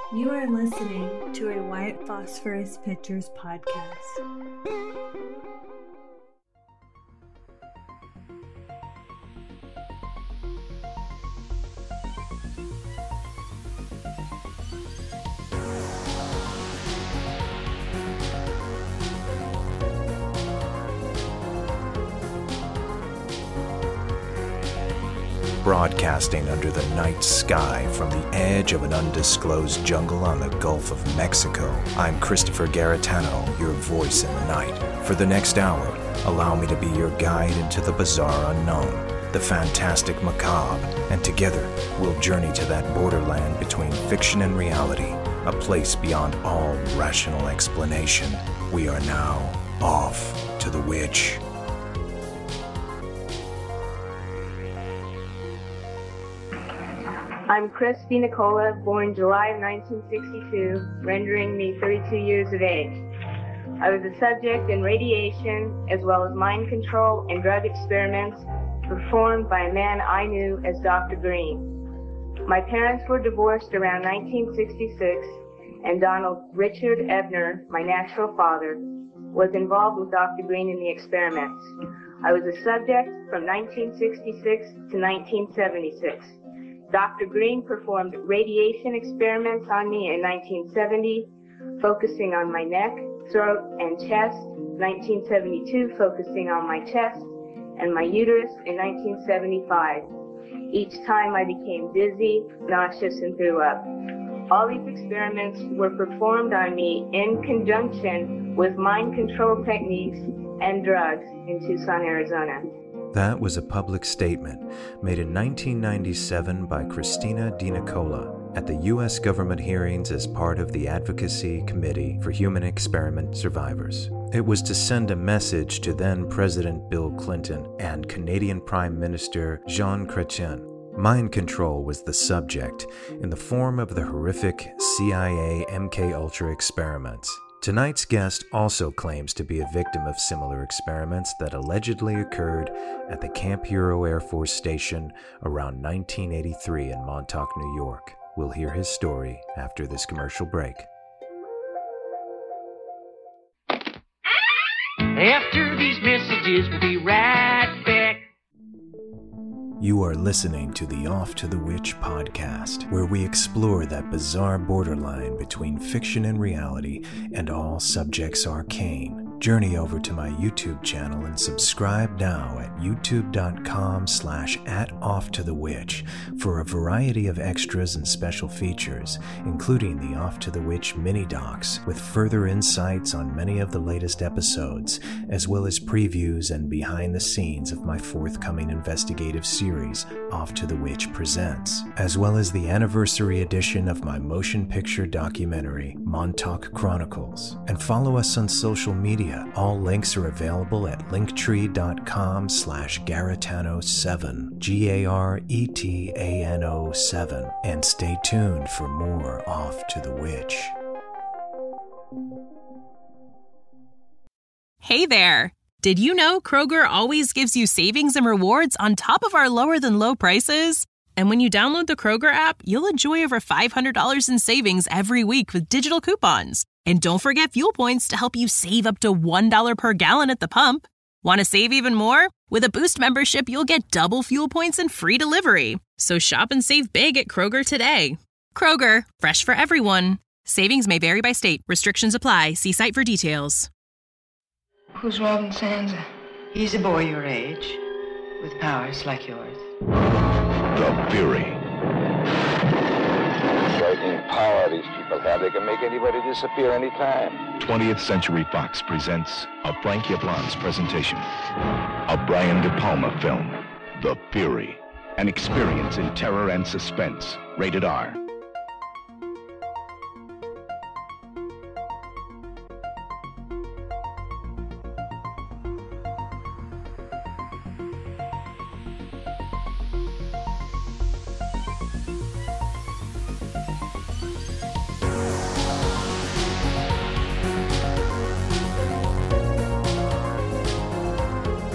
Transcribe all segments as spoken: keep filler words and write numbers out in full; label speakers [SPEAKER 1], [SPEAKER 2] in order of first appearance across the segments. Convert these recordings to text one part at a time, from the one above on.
[SPEAKER 1] You are listening to a White Phosphorus Pictures podcast.
[SPEAKER 2] Broadcasting under the night sky from the edge of an undisclosed jungle on the Gulf of Mexico, I'm Christopher Garetano, your voice in the night. For the next hour, allow me to be your guide into the bizarre unknown, the fantastic macabre, and together we'll journey to that borderland between fiction and reality, a place beyond all rational explanation. We are now off to the witch.
[SPEAKER 3] I'm Chris DiNicola, born July of nineteen sixty-two, rendering me thirty-two years of age. I was a subject in radiation as well as mind control and drug experiments performed by a man I knew as Doctor Green. My parents were divorced around nineteen sixty-six, and Donald Richard Ebner, my natural father, was involved with Doctor Green in the experiments. I was a subject from nineteen sixty-six to nineteen seventy-six. Doctor Green performed radiation experiments on me in nineteen seventy, focusing on my neck, throat, and chest, nineteen seventy-two focusing on my chest, and my uterus in nineteen seventy-five. Each time I became dizzy, nauseous, and threw up. All these experiments were performed on me in conjunction with mind control techniques and drugs in Tucson, Arizona.
[SPEAKER 2] That was a public statement made in nineteen ninety-seven by Christina DiNicola at the U S government hearings as part of the Advocacy Committee for Human Experiment Survivors. It was to send a message to then-President Bill Clinton and Canadian Prime Minister Jean Chrétien. Mind control was the subject in the form of the horrific C I A M K Ultra experiments. Tonight's guest also claims to be a victim of similar experiments that allegedly occurred at the Camp Hero Air Force Station around nineteen eighty-three in Montauk, New York. We'll hear his story after this commercial break.
[SPEAKER 4] After these messages, we'll be right back.
[SPEAKER 2] You are listening to the Off to the Witch podcast, where we explore that bizarre borderline between fiction and reality and all subjects arcane. Journey over to my YouTube channel and subscribe now at youtube.com slash at Off to the Witch for a variety of extras and special features, including the Off to the Witch mini docs with further insights on many of the latest episodes, as well as previews and behind the scenes of my forthcoming investigative series, Off to the Witch Presents, as well as the anniversary edition of my motion picture documentary, Montauk Chronicles. And follow us on social media. All links are available at linktree.com slash Garetano7, G A R E T A N O seven. And stay tuned for more Off to the Witch.
[SPEAKER 5] Hey there! Did you know Kroger always gives you savings and rewards on top of our lower-than-low prices? And when you download the Kroger app, you'll enjoy over five hundred dollars in savings every week with digital coupons. And don't forget fuel points to help you save up to one dollar per gallon at the pump. Want to save even more? With a Boost membership, you'll get double fuel points and free delivery. So shop and save big at Kroger today. Kroger, fresh for everyone. Savings may vary by state. Restrictions apply. See site for details.
[SPEAKER 6] Who's Robin Sansa?
[SPEAKER 7] He's a boy your age, with powers like yours.
[SPEAKER 8] The Fury.
[SPEAKER 9] Frightening power these people have. They can make anybody disappear anytime.
[SPEAKER 8] twentieth Century Fox presents a Frank Yablans presentation. A Brian De Palma film, The Fury. An experience in terror and suspense. Rated R.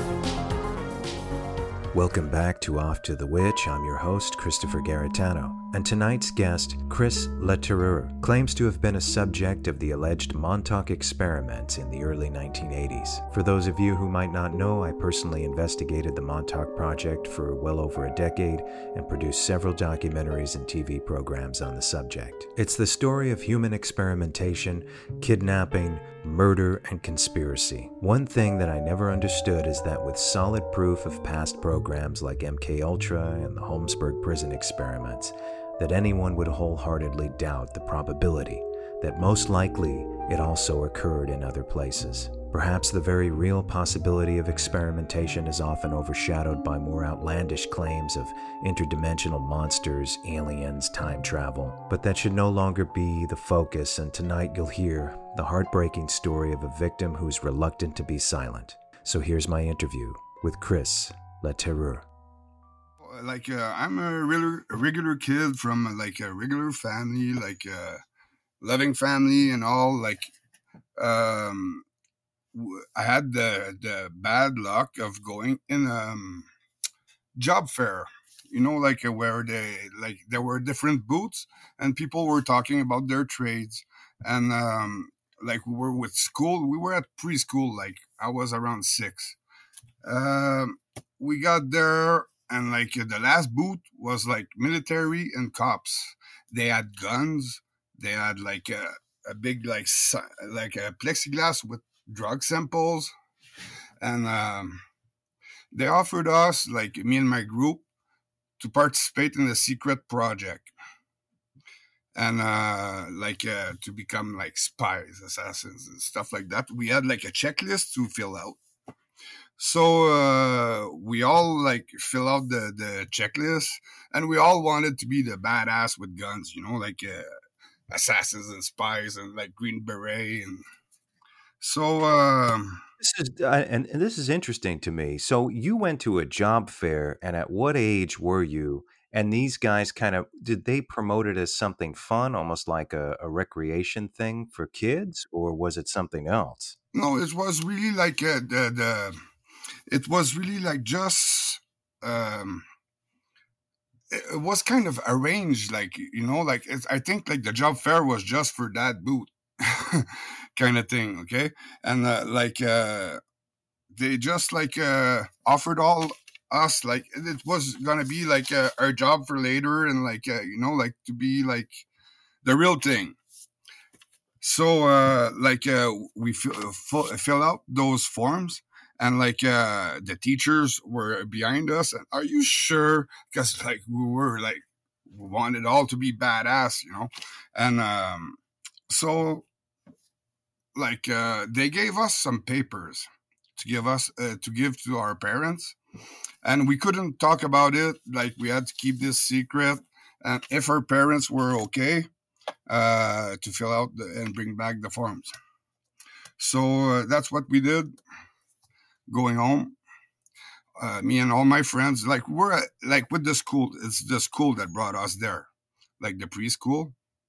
[SPEAKER 2] Welcome back to Off to the Witch. I'm your host, Christopher Garetano. and tonight's guest, Chris Letourneau, claims to have been a subject of the alleged Montauk experiments in the early nineteen eighties. For those of you who might not know, I personally investigated the Montauk Project for well over a decade and produced several documentaries and T V programs on the subject. It's the story of human experimentation, kidnapping, murder, and conspiracy. One thing that I never understood is that with solid proof of past programs like M K Ultra and the Holmesburg prison experiments, that anyone would wholeheartedly doubt the probability that most likely it also occurred in other places. Perhaps the very real possibility of experimentation is often overshadowed by more outlandish claims of interdimensional monsters, aliens, time travel. But that should no longer be the focus, and tonight you'll hear the heartbreaking story of a victim who's reluctant to be silent. So here's my interview with Chris Letourneau.
[SPEAKER 10] Like, uh, I'm a regular, a regular kid from, uh, like, a regular family, like, a uh, loving family and all. Like, um, I had the, the bad luck of going in a um, job fair, you know, like, uh, where they, like, there were different booths and people were talking about their trades. And, um, like, we were with school, we were at preschool, like, I was around six. Um, we got there. And like the last booth was like military and cops. They had guns. They had like a, a big like like a plexiglass with drug samples, and um, they offered us, like me and my group, to participate in the secret project, and uh, like uh, to become like spies, assassins, and stuff like that. We had like a checklist to fill out. So uh, we all like fill out the, the checklist, and we all wanted to be the badass with guns, you know, like uh, assassins and spies and like Green Beret. And so um,
[SPEAKER 2] this is uh, and, and this is interesting to me. So you went to a job fair, and at what age were you? And these guys kind of, did they promote it as something fun, almost like a, a recreation thing for kids, or was it something else?
[SPEAKER 10] No, it was really like uh, the the. It was really like just, um, it was kind of arranged, like, you know, like, it's, I think like the job fair was just for that booth kind of thing. Okay. And uh, like, uh, they just like uh, offered all us, like, it was going to be like uh, our job for later, and like, uh, you know, like to be like the real thing. So uh, like uh, we fill, fill out those forms. And like uh, the teachers were behind us, and are you sure? Because like we were like we wanted all to be badass, you know. And um, so like uh, they gave us some papers to give us uh, to give to our parents, and we couldn't talk about it. Like we had to keep this secret. And if our parents were okay uh, to fill out the, and bring back the forms, so uh, that's what we did. Going home, uh, me and all my friends, like we're at, like with the school, it's the school that brought us there, like the preschool.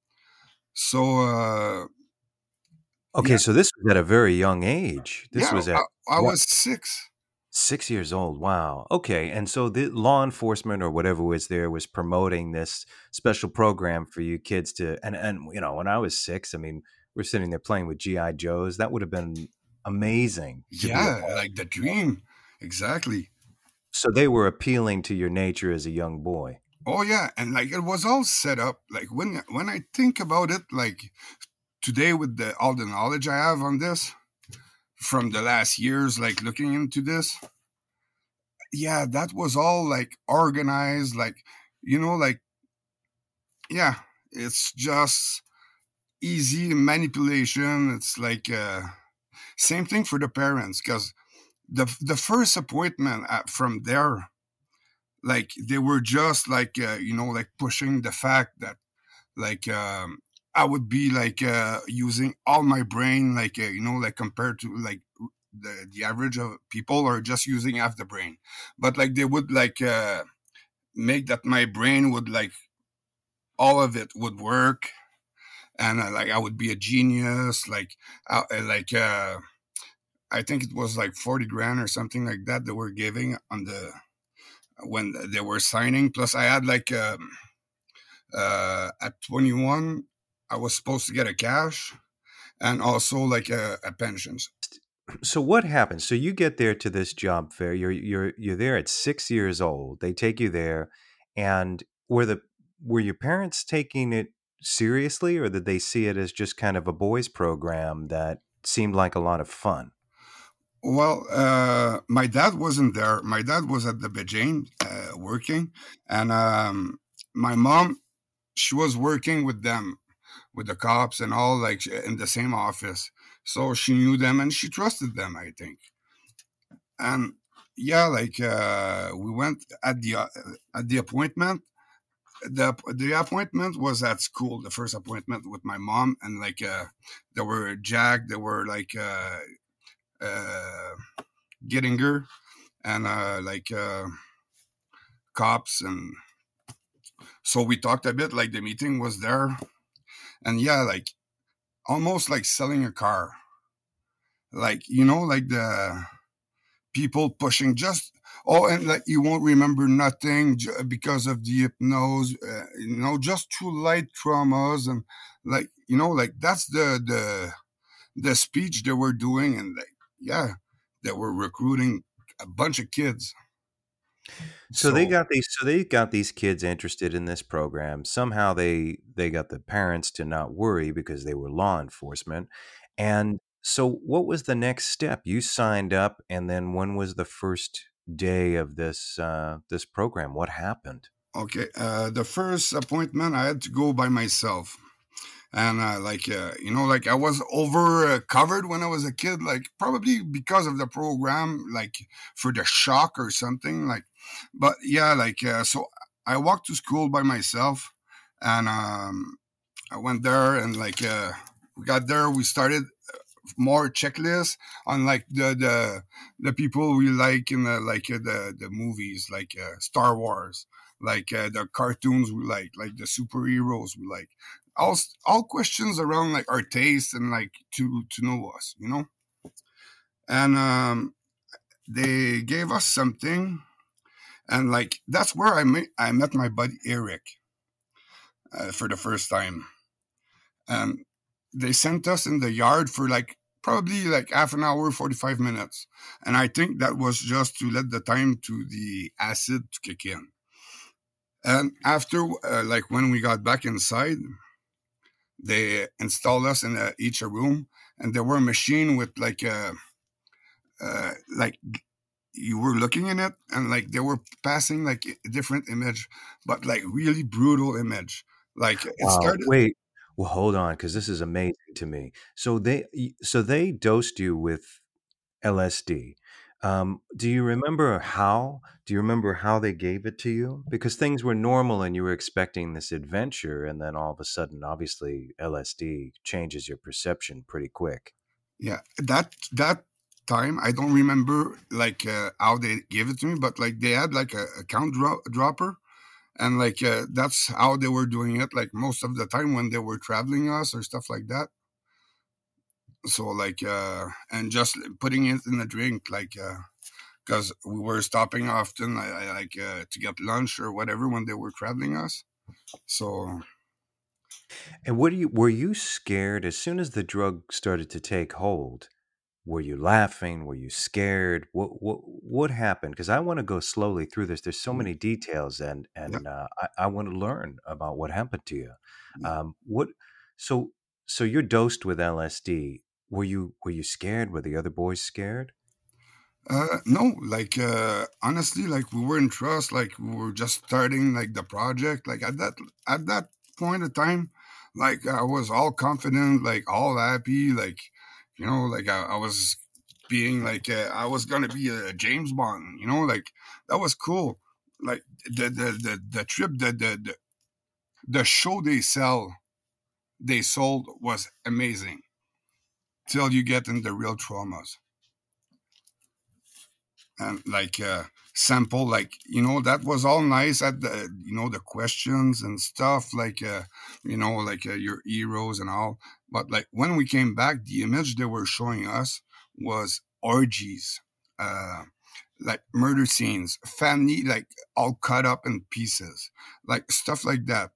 [SPEAKER 10] So, uh,
[SPEAKER 2] okay,
[SPEAKER 10] yeah.
[SPEAKER 2] So this was at a very young age. This
[SPEAKER 10] yeah,
[SPEAKER 2] was at
[SPEAKER 10] I, I
[SPEAKER 2] what?
[SPEAKER 10] was six.
[SPEAKER 2] Six years old. Wow. Okay, and so the law enforcement or whatever was there was promoting this special program for you kids to, and and you know, when I was six, I mean, we're sitting there playing with G I Joes. That would have been amazing.
[SPEAKER 10] Yeah, like the dream. Exactly.
[SPEAKER 2] So they were appealing to your nature as a young boy.
[SPEAKER 10] Oh yeah, and like it was all set up. Like when when I think about it, like today with the all the knowledge I have on this from the last years, like looking into this, yeah, that was all like organized, like, you know, like, yeah, it's just easy manipulation. It's like uh same thing for the parents, because the the first appointment at, from there, like they were just like uh, you know, like pushing the fact that like um, I would be like uh, using all my brain, like uh, you know, like compared to like the the average of people are just using half the brain, but like they would like uh, make that my brain would like all of it would work. And uh, like I would be a genius, like uh, like uh, I think it was like forty grand or something like that they were giving on the when they were signing. Plus I had like um, uh, at twenty-one, I was supposed to get a cash and also like a, a pensions.
[SPEAKER 2] So what happens? So you get there to this job fair. You're you're you're there at six years old. They take you there, and were the were your parents taking it seriously, or did they see it as just kind of a boys' program that seemed like a lot of fun?
[SPEAKER 10] Well, uh, my dad wasn't there. My dad was at the Beijing uh, working, and um, my mom, she was working with them, with the cops and all, like in the same office. So she knew them and she trusted them, I think. And yeah, like uh, we went at the uh, at the appointment. The the appointment was at school. The first appointment with my mom, and like uh, there were Jack, there were like uh, uh, Gettinger, and uh, like uh, cops, and so we talked a bit. Like the meeting was there, and yeah, like almost like selling a car. Like, you know, like the people pushing just, oh, and like you won't remember nothing j- because of the hypnose, uh, you know, just through light traumas. And like, you know, like that's the, the, the speech they were doing. And like, yeah, they were recruiting a bunch of kids.
[SPEAKER 2] So, so they got these. So they got these kids interested in this program. Somehow they they got the parents to not worry because they were law enforcement. And so, what was the next step? You signed up, and then when was the first day of this uh, this program? What happened?
[SPEAKER 10] Okay, uh, the first appointment I had to go by myself. And uh, like, uh, you know, like I was over uh, covered when I was a kid, like probably because of the program, like for the shock or something. Like, but yeah, like, uh, so I walked to school by myself, and um, I went there, and like, uh, we got there, we started more checklists on like the, the, the people we like in the, like uh, the, the movies, like uh, Star Wars, like uh, the cartoons we like, like the superheroes we like. All, all questions around like our taste and like to to know us, you know. And um, they gave us something, and like that's where I met I met my buddy Eric uh, for the first time. And they sent us in the yard for like probably like half an hour, forty-five minutes, and I think that was just to let the time to the acid to kick in. And after uh, like when we got back inside, they installed us in a, each a room, and there were a machine with like a, uh, like you were looking in it, and like they were passing like a different image, but like really brutal image. Like it
[SPEAKER 2] wow.
[SPEAKER 10] started.
[SPEAKER 2] Wait, well, hold on, because this is amazing to me. So they, so they dosed you with L S D. Um, do you remember how? Do you remember how they gave it to you? Because things were normal and you were expecting this adventure, and then all of a sudden, obviously, L S D changes your perception pretty quick.
[SPEAKER 10] Yeah, that that time I don't remember like uh, how they gave it to me, but like they had like a, a count dro- dropper, and like uh, that's how they were doing it. Like most of the time when they were traveling us or stuff like that. So like uh and just putting it in a drink, like uh because we were stopping often, I, I, like uh, to get lunch or whatever when they were traveling us. So
[SPEAKER 2] and what do you were you scared as soon as the drug started to take hold? Were you laughing? Were you scared? What what what happened? Because I want to go slowly through this. There's so many details, and and
[SPEAKER 10] yeah.
[SPEAKER 2] uh, I, I want to learn about what happened to you. Um, what so so you're dosed with L S D. Were you were you scared? Were the other boys scared?
[SPEAKER 10] Uh, no, like uh, honestly, like we were in trust. Like we were just starting like the project. Like at that at that point of time, like I was all confident, like all happy, like you know, like I, I was being like uh, I was gonna be a James Bond. You know, like that was cool. Like the the the, the trip, the, the the the show they sell, they sold was amazing. Till you get in the real traumas. And like uh, sample, like you know, that was all nice at the you know the questions and stuff, like uh, you know, like uh, your heroes and all. But like when we came back, the image they were showing us was orgies, uh, like murder scenes, family like all cut up in pieces, like stuff like that.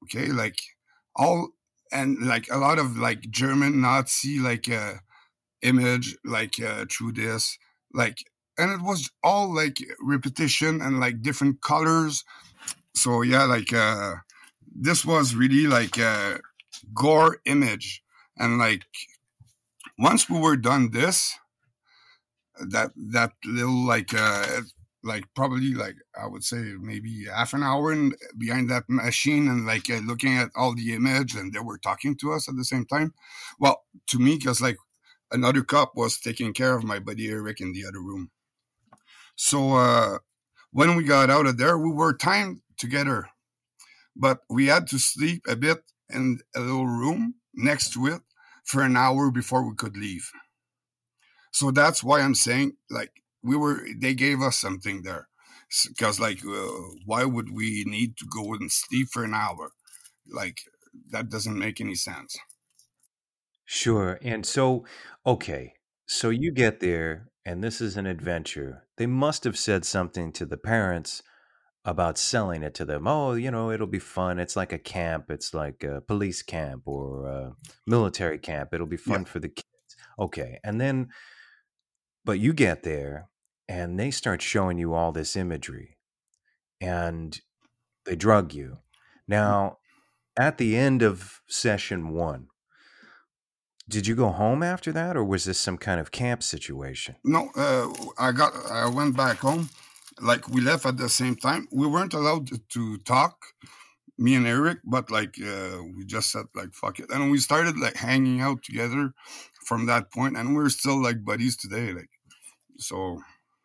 [SPEAKER 10] Okay, like all and like a lot of like German Nazi like uh, image like uh, through this like, and it was all like repetition and like different colors. So yeah, like uh, this was really like a gore image, and like once we were done this, that that little like uh like probably like I would say maybe half an hour in, behind that machine, and like uh, looking at all the image, and they were talking to us at the same time. Well, to me, because like another cop was taking care of my buddy Eric in the other room. So uh when we got out of there, we were timed together, but we had to sleep a bit in a little room next to it for an hour before we could leave. So that's why I'm saying, like, we were, they gave us something there. Because, like, uh, why would we need to go and sleep for an hour? Like, that doesn't make any sense.
[SPEAKER 2] Sure. And so, okay, so you get there, and this is an adventure. They must have said something to the parents about selling it to them. Oh, you know, it'll be fun. It's like a camp. It's like a police camp or a military camp. It'll be fun
[SPEAKER 10] Yeah.
[SPEAKER 2] for the kids. Okay. And then, but you get there and they start showing you all this imagery and they drug you. Now, at the end of session one, did you go home after that, or was this some kind of camp situation?
[SPEAKER 10] No, uh, I got, I went back home. Like, we left at the same time. We weren't allowed to, to talk, me and Eric, but like uh, we just said like fuck it, and we started like hanging out together from that point, and we're still like buddies today. Like, so.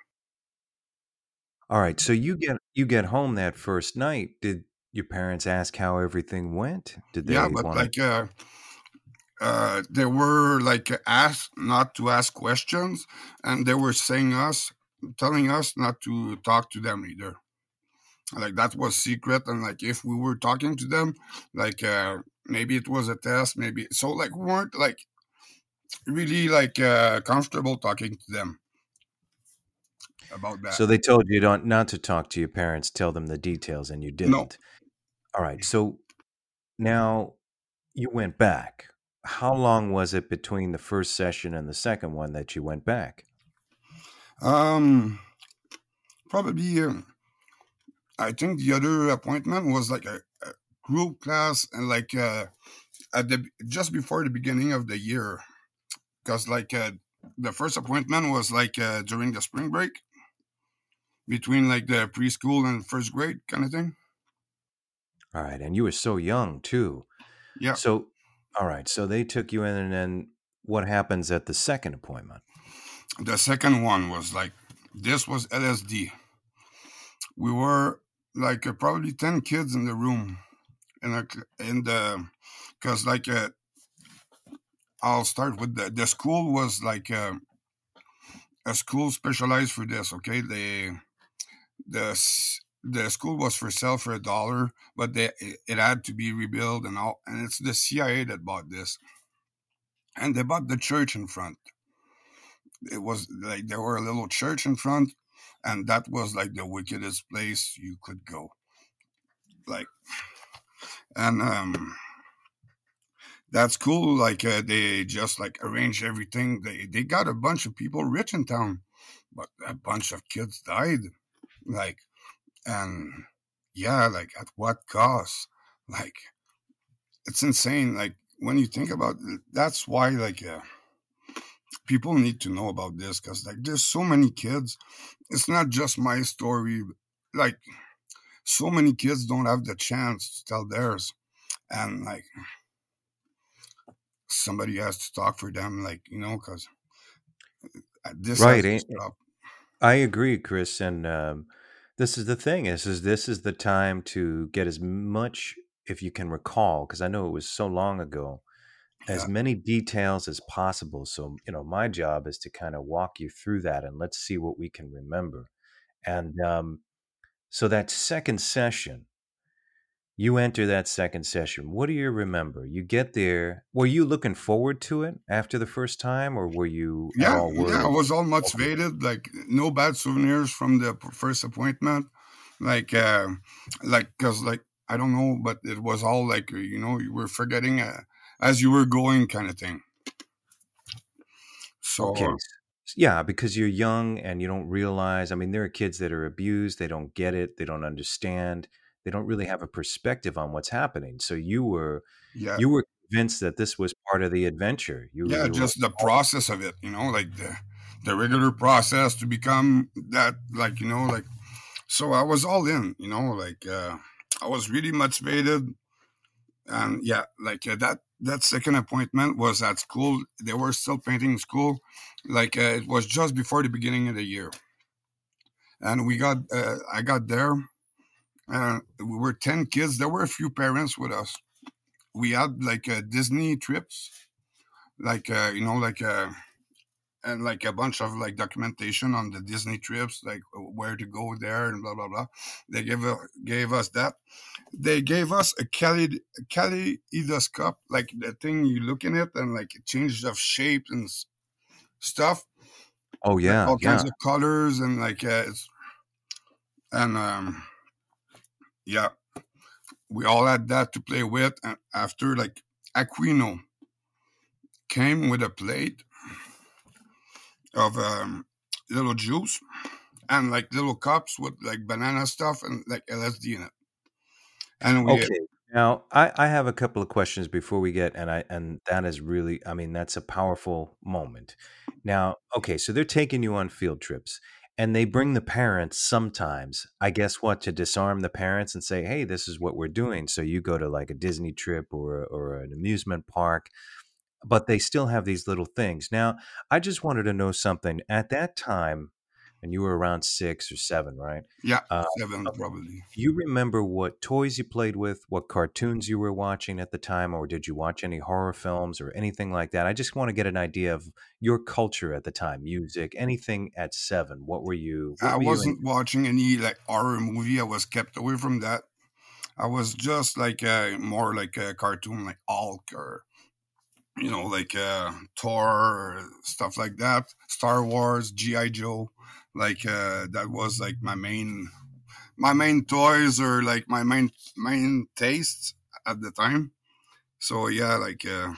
[SPEAKER 2] All right, so you get you get home that first night. Did your parents ask how everything went? Did they
[SPEAKER 10] Yeah, but
[SPEAKER 2] want
[SPEAKER 10] like uh, uh, they were like asked not to ask questions, and they were saying us, telling us not to talk to them either. Like, that was secret, and like if we were talking to them, like uh, maybe it was a test, maybe so. Like, we weren't like really like uh, comfortable talking to them about that.
[SPEAKER 2] So they told you don't not to talk to your parents, tell them the details, and you didn't.
[SPEAKER 10] No.
[SPEAKER 2] All right. So now you went back. How long was it between the first session and the second one that you went back?
[SPEAKER 10] Um, probably. Uh, I think the other appointment was like a, a group class, and like uh, at the just before the beginning of the year, because like uh, the first appointment was like uh, during the spring break, between like the preschool and first grade kind of thing.
[SPEAKER 2] All right, and you were so young too.
[SPEAKER 10] Yeah.
[SPEAKER 2] So, all right, so they took you in, and then what happens at the second appointment?
[SPEAKER 10] The second one was like, this was L S D. We were like uh, probably ten kids in the room, in a, in the, because like uh, I'll start with the the school was like uh, a school specialized for this. Okay, they the the school was for sale for a dollar, but they it had to be rebuilt and all, and it's the C I A that bought this, and they bought the church in front. It was like there were a little church in front, and that was like the wickedest place you could go. Like, and um, that's cool. Like uh, they just like arranged everything. They they got a bunch of people rich in town, but a bunch of kids died. Like, and yeah, like at what cost? Like, it's insane. Like, when you think about it, that's why like uh, people need to know about this, because like there's so many kids. It's not just my story. Like, so many kids don't have the chance to tell theirs, and like somebody has to talk for them. Like, you know, because this
[SPEAKER 2] right.
[SPEAKER 10] has to stop.
[SPEAKER 2] I agree, Chris, and um, this is the thing: is is this is the time to get as much, if you can recall, because I know it was so long ago, as
[SPEAKER 10] Yeah.
[SPEAKER 2] many details as possible. So, you know, my job is to kind of walk you through that, and let's see what we can remember. And um, so that second session, you enter that second session. What do you remember? You get there. Were you looking forward to it after the first time, or were you at
[SPEAKER 10] Yeah,
[SPEAKER 2] all worried?
[SPEAKER 10] yeah, I was all motivated. Like, no bad souvenirs from the p- first appointment. Like, uh, like, cause like I don't know, but it was all like, you know, you were forgetting uh, as you were going, kind of thing. So
[SPEAKER 2] Okay. Yeah, because you're young and you don't realize. I mean, there are kids that are abused. They don't get it. They don't understand. They don't really have a perspective on what's happening. So you were,
[SPEAKER 10] yeah,
[SPEAKER 2] you were convinced that this was part of the adventure. You,
[SPEAKER 10] yeah,
[SPEAKER 2] you were.
[SPEAKER 10] just the process of it, you know, like the the regular process to become that, like, you know, like. So I was all in, you know, like uh, I was really motivated, and yeah, like uh, that that second appointment was at school. They were still painting school, like uh, it was just before the beginning of the year, and we got uh, I got there. Uh, we were ten kids. There were a few parents with us. We had like uh, Disney trips, like uh, you know, like uh, and like a bunch of like documentation on the Disney trips, like where to go there and blah blah blah. They gave uh, gave us that. They gave us a kale- kaleidoscope, like the thing you look in it and like it changes of shape and s- stuff,
[SPEAKER 2] Oh
[SPEAKER 10] like
[SPEAKER 2] yeah,
[SPEAKER 10] all
[SPEAKER 2] yeah.
[SPEAKER 10] kinds of colors and like uh, it's, and um yeah, we all had that to play with. And after, like, Aquino came with a plate of um, little juice and like little cups with like banana stuff and like L S D in it. And we
[SPEAKER 2] Okay. Now, I, I have a couple of questions before we get, and I and that is really, I mean, that's a powerful moment. Now, okay, so they're taking you on field trips, and they bring the parents sometimes. I guess what, to disarm the parents and say, hey, this is what we're doing. So you go to like a Disney trip or or an amusement park, but they still have these little things. Now, I just wanted to know something. At that time, and you were around six or seven, right?
[SPEAKER 10] yeah,
[SPEAKER 2] Uh,
[SPEAKER 10] seven probably.
[SPEAKER 2] do you remember what toys you played with, what cartoons you were watching at the time, or did you watch any horror films or anything like that? I just want to get an idea of your culture at the time, music, anything at seven. What were you? What
[SPEAKER 10] I
[SPEAKER 2] were you in?
[SPEAKER 10] wasn't watching any like horror movie. I was kept away from that. I was just like uh, more like a cartoon, like Hulk or, you know, like uh, Thor or stuff like that. Star Wars, G I Joe, like uh, that was like my main my main toys, or like my main main tastes at the time. So yeah, like uh,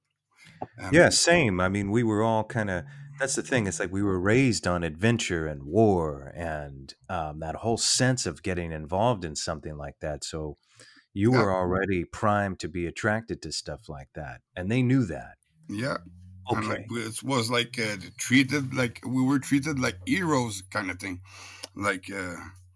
[SPEAKER 10] um,
[SPEAKER 2] Yeah, same. I mean, we were all kind of. That's the thing. It's like we were raised on adventure and war and um, that whole sense of getting involved in something like that. So you
[SPEAKER 10] yeah,
[SPEAKER 2] were already primed to be attracted to stuff like that, and they knew that.
[SPEAKER 10] yeah, and like
[SPEAKER 2] Okay.
[SPEAKER 10] it was like uh, treated like we were treated like heroes, kind of thing, like. Uh,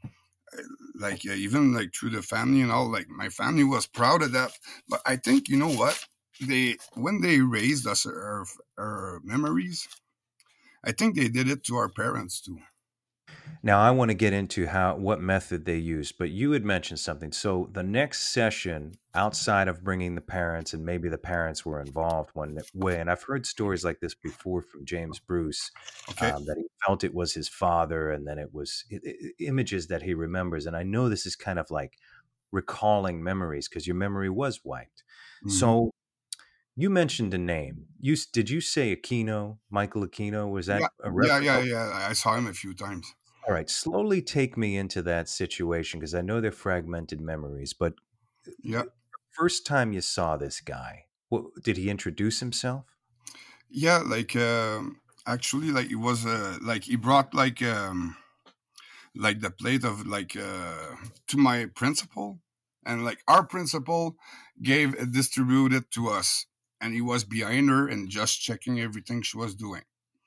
[SPEAKER 10] like uh, even like through the family and all, like my family was proud of that. But I think, you know what, they when they raised us, our, our memories, I think they did it to our parents too.
[SPEAKER 2] Now I want to get into how what method they used, but you had mentioned something. So the next session, outside of bringing the parents, and maybe the parents were involved one way, and I've heard stories like this before from James Bruce,
[SPEAKER 10] Okay.
[SPEAKER 2] um, that he felt it was his father, and then it was i i images that he remembers. And I know this is kind of like recalling memories because your memory was wiped.
[SPEAKER 10] Mhm.
[SPEAKER 2] So you mentioned a name. You s- did you say Aquino, Michael Aquino? Was that
[SPEAKER 10] Yeah,
[SPEAKER 2] a
[SPEAKER 10] yeah, yeah,
[SPEAKER 2] reference?
[SPEAKER 10] yeah. I saw him a few times.
[SPEAKER 2] All right, slowly take me into that situation because I know they're fragmented memories. But
[SPEAKER 10] Yeah,
[SPEAKER 2] the first time you saw this guy, what, did he introduce himself?
[SPEAKER 10] yeah. Like um, actually, like it was uh, like he brought like um, like the plate of like uh, to my principal, and like our principal gave uh, distributed to us, and he was behind her and just checking everything she was doing.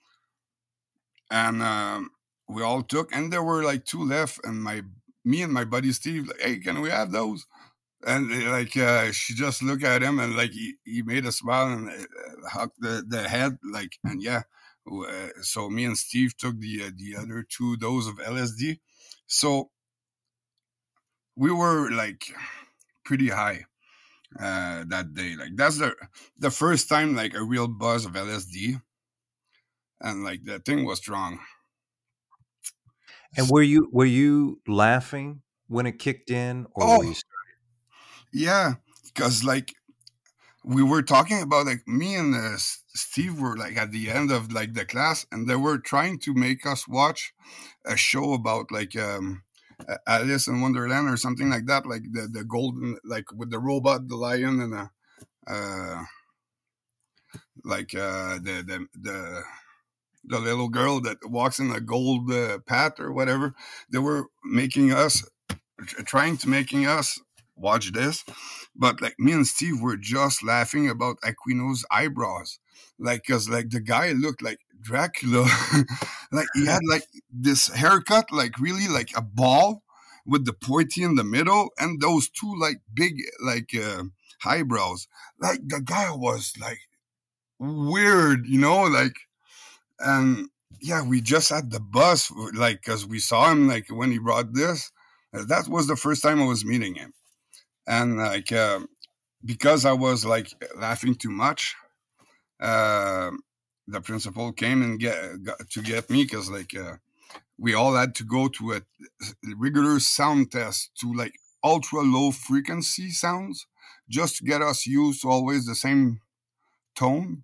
[SPEAKER 10] And um, we all took, and there were like two left, and my me and my buddy Steve, like, hey, can we have those? And uh, like uh, she just looked at him, and like he, he made a smile and uh, hugged the, the head, like, and yeah. Uh, so me and Steve took the uh, the other two doses of L S D. So we were like pretty high uh, that day. Like that's the the first time like a real buzz of L S D, and like the thing was strong.
[SPEAKER 2] And were you were you laughing when it kicked in, or were
[SPEAKER 10] Oh
[SPEAKER 2] you?
[SPEAKER 10] yeah, because like we were talking about, like, me and uh, Steve were like at the end of like the class, and they were trying to make us watch a show about like um uh, Alice in Wonderland or something like that, like the the golden, like with the robot, the lion, and the uh, like uh, the the the the little girl that walks in a gold uh, path or whatever. They were making us, trying to making us watch this, but like me and Steve were just laughing about Aquino's eyebrows, like because like the guy looked like Dracula, like he had like this haircut, like really like a ball with the pointy in the middle, and those two like big like uh, eyebrows. Like the guy was like weird, you know, like. And yeah, we just had the bus, like, because we saw him, like, when he brought this. Uh, that was the first time I was meeting him. And, like, uh, because I was, like, laughing too much, uh, the principal came and get, got, to get me, because, like, uh, we all had to go to a regular sound test to, like, ultra-low frequency sounds, just to get us used to always the same tone.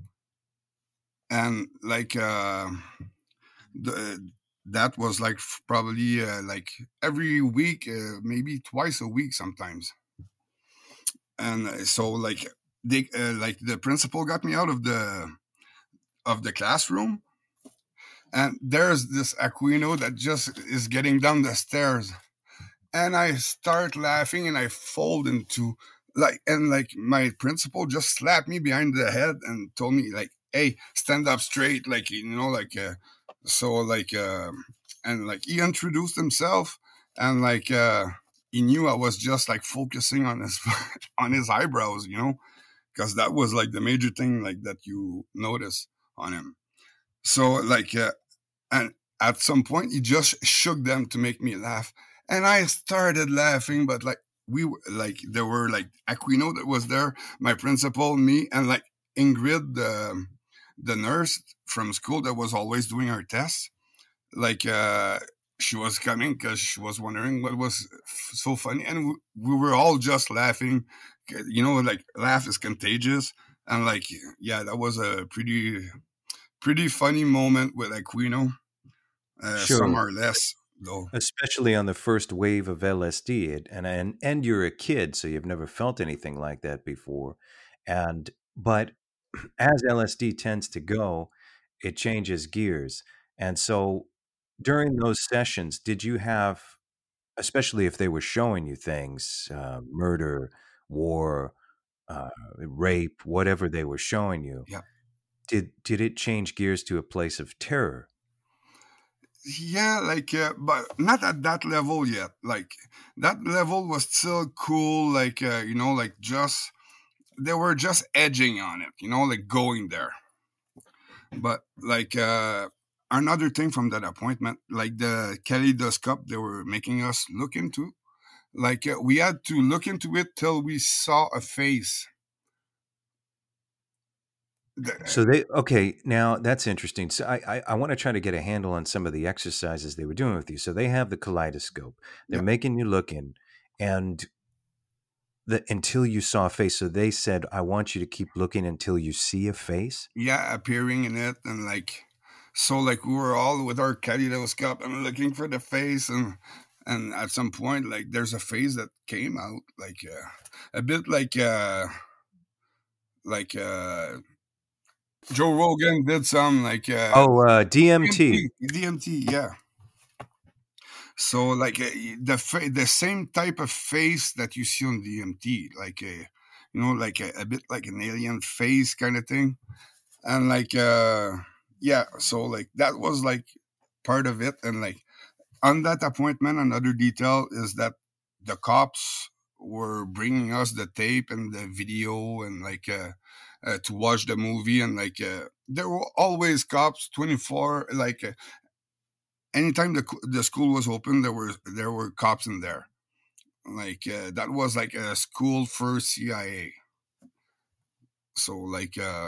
[SPEAKER 10] And like uh, the, that was like probably uh, like every week, uh, maybe twice a week sometimes. And uh, so like they uh, like the principal got me out of the of the classroom, and there's this Aquino that just is getting down the stairs, and I start laughing and I fold into like, and like my principal just slapped me behind the head and told me like, hey, stand up straight, like, you know, like, uh, so, like, uh, and, like, he introduced himself, and, like, uh, he knew I was just, like, focusing on his, on his eyebrows, you know, because that was, like, the major thing, like, that you notice on him. So, like, uh, and at some point, he just shook them to make me laugh, and I started laughing, but, like, we were, like, there were, like, Aquino that was there, my principal, me, and, like, Ingrid, the... Um, the nurse from school that was always doing our tests, like uh, she was coming because she was wondering what was f- so funny. And we, we were all just laughing, you know, like laugh is contagious. And like, yeah, that was a pretty, pretty funny moment with Aquino. Uh,
[SPEAKER 2] Sure.
[SPEAKER 10] Some are less though.
[SPEAKER 2] Especially on the first wave of L S D, it, and and and you're a kid, so you've never felt anything like that before. And but as L S D tends to go, it changes gears. And so during those sessions, did you have, especially if they were showing you things, uh, murder, war, uh, rape, whatever they were showing you,
[SPEAKER 10] Yeah.
[SPEAKER 2] did did it change gears to a place of terror?
[SPEAKER 10] Yeah, like, uh, but not at that level yet. Like, that level was still cool, like, uh, you know, like, just, they were just edging on it, you know, like, going there. But, like, uh, another thing from that appointment, like, the kaleidoscope they were making us look into, like, uh, we had to look into it till we saw a face.
[SPEAKER 2] So they, okay, now that's interesting. So I, I, I want to try to get a handle on some of the exercises they were doing with you. So they have the kaleidoscope. They're
[SPEAKER 10] Yeah.
[SPEAKER 2] making you look in, and the until you saw a face. So they said, I want you to keep looking until you see a face.
[SPEAKER 10] Yeah, appearing in it, and like, so like we were all with our kaleidoscope and looking for the face, and and at some point, like, there's a face that came out, like uh, a bit like uh like uh Joe Rogan did some like uh,
[SPEAKER 2] Oh, uh, D M T.
[SPEAKER 10] D M T, yeah. So like uh, the fa- the same type of face that you see on D M T, like a, you know, like a, a bit like an alien face kind of thing, and like uh yeah, so like that was like part of it. And like on that appointment, another detail is that the cops were bringing us the tape and the video, and like uh, uh to watch the movie, and like uh, there were always cops twenty-four, like uh, anytime the the school was open, there were there were cops in there. Like uh, that was like a school for C I A. So like uh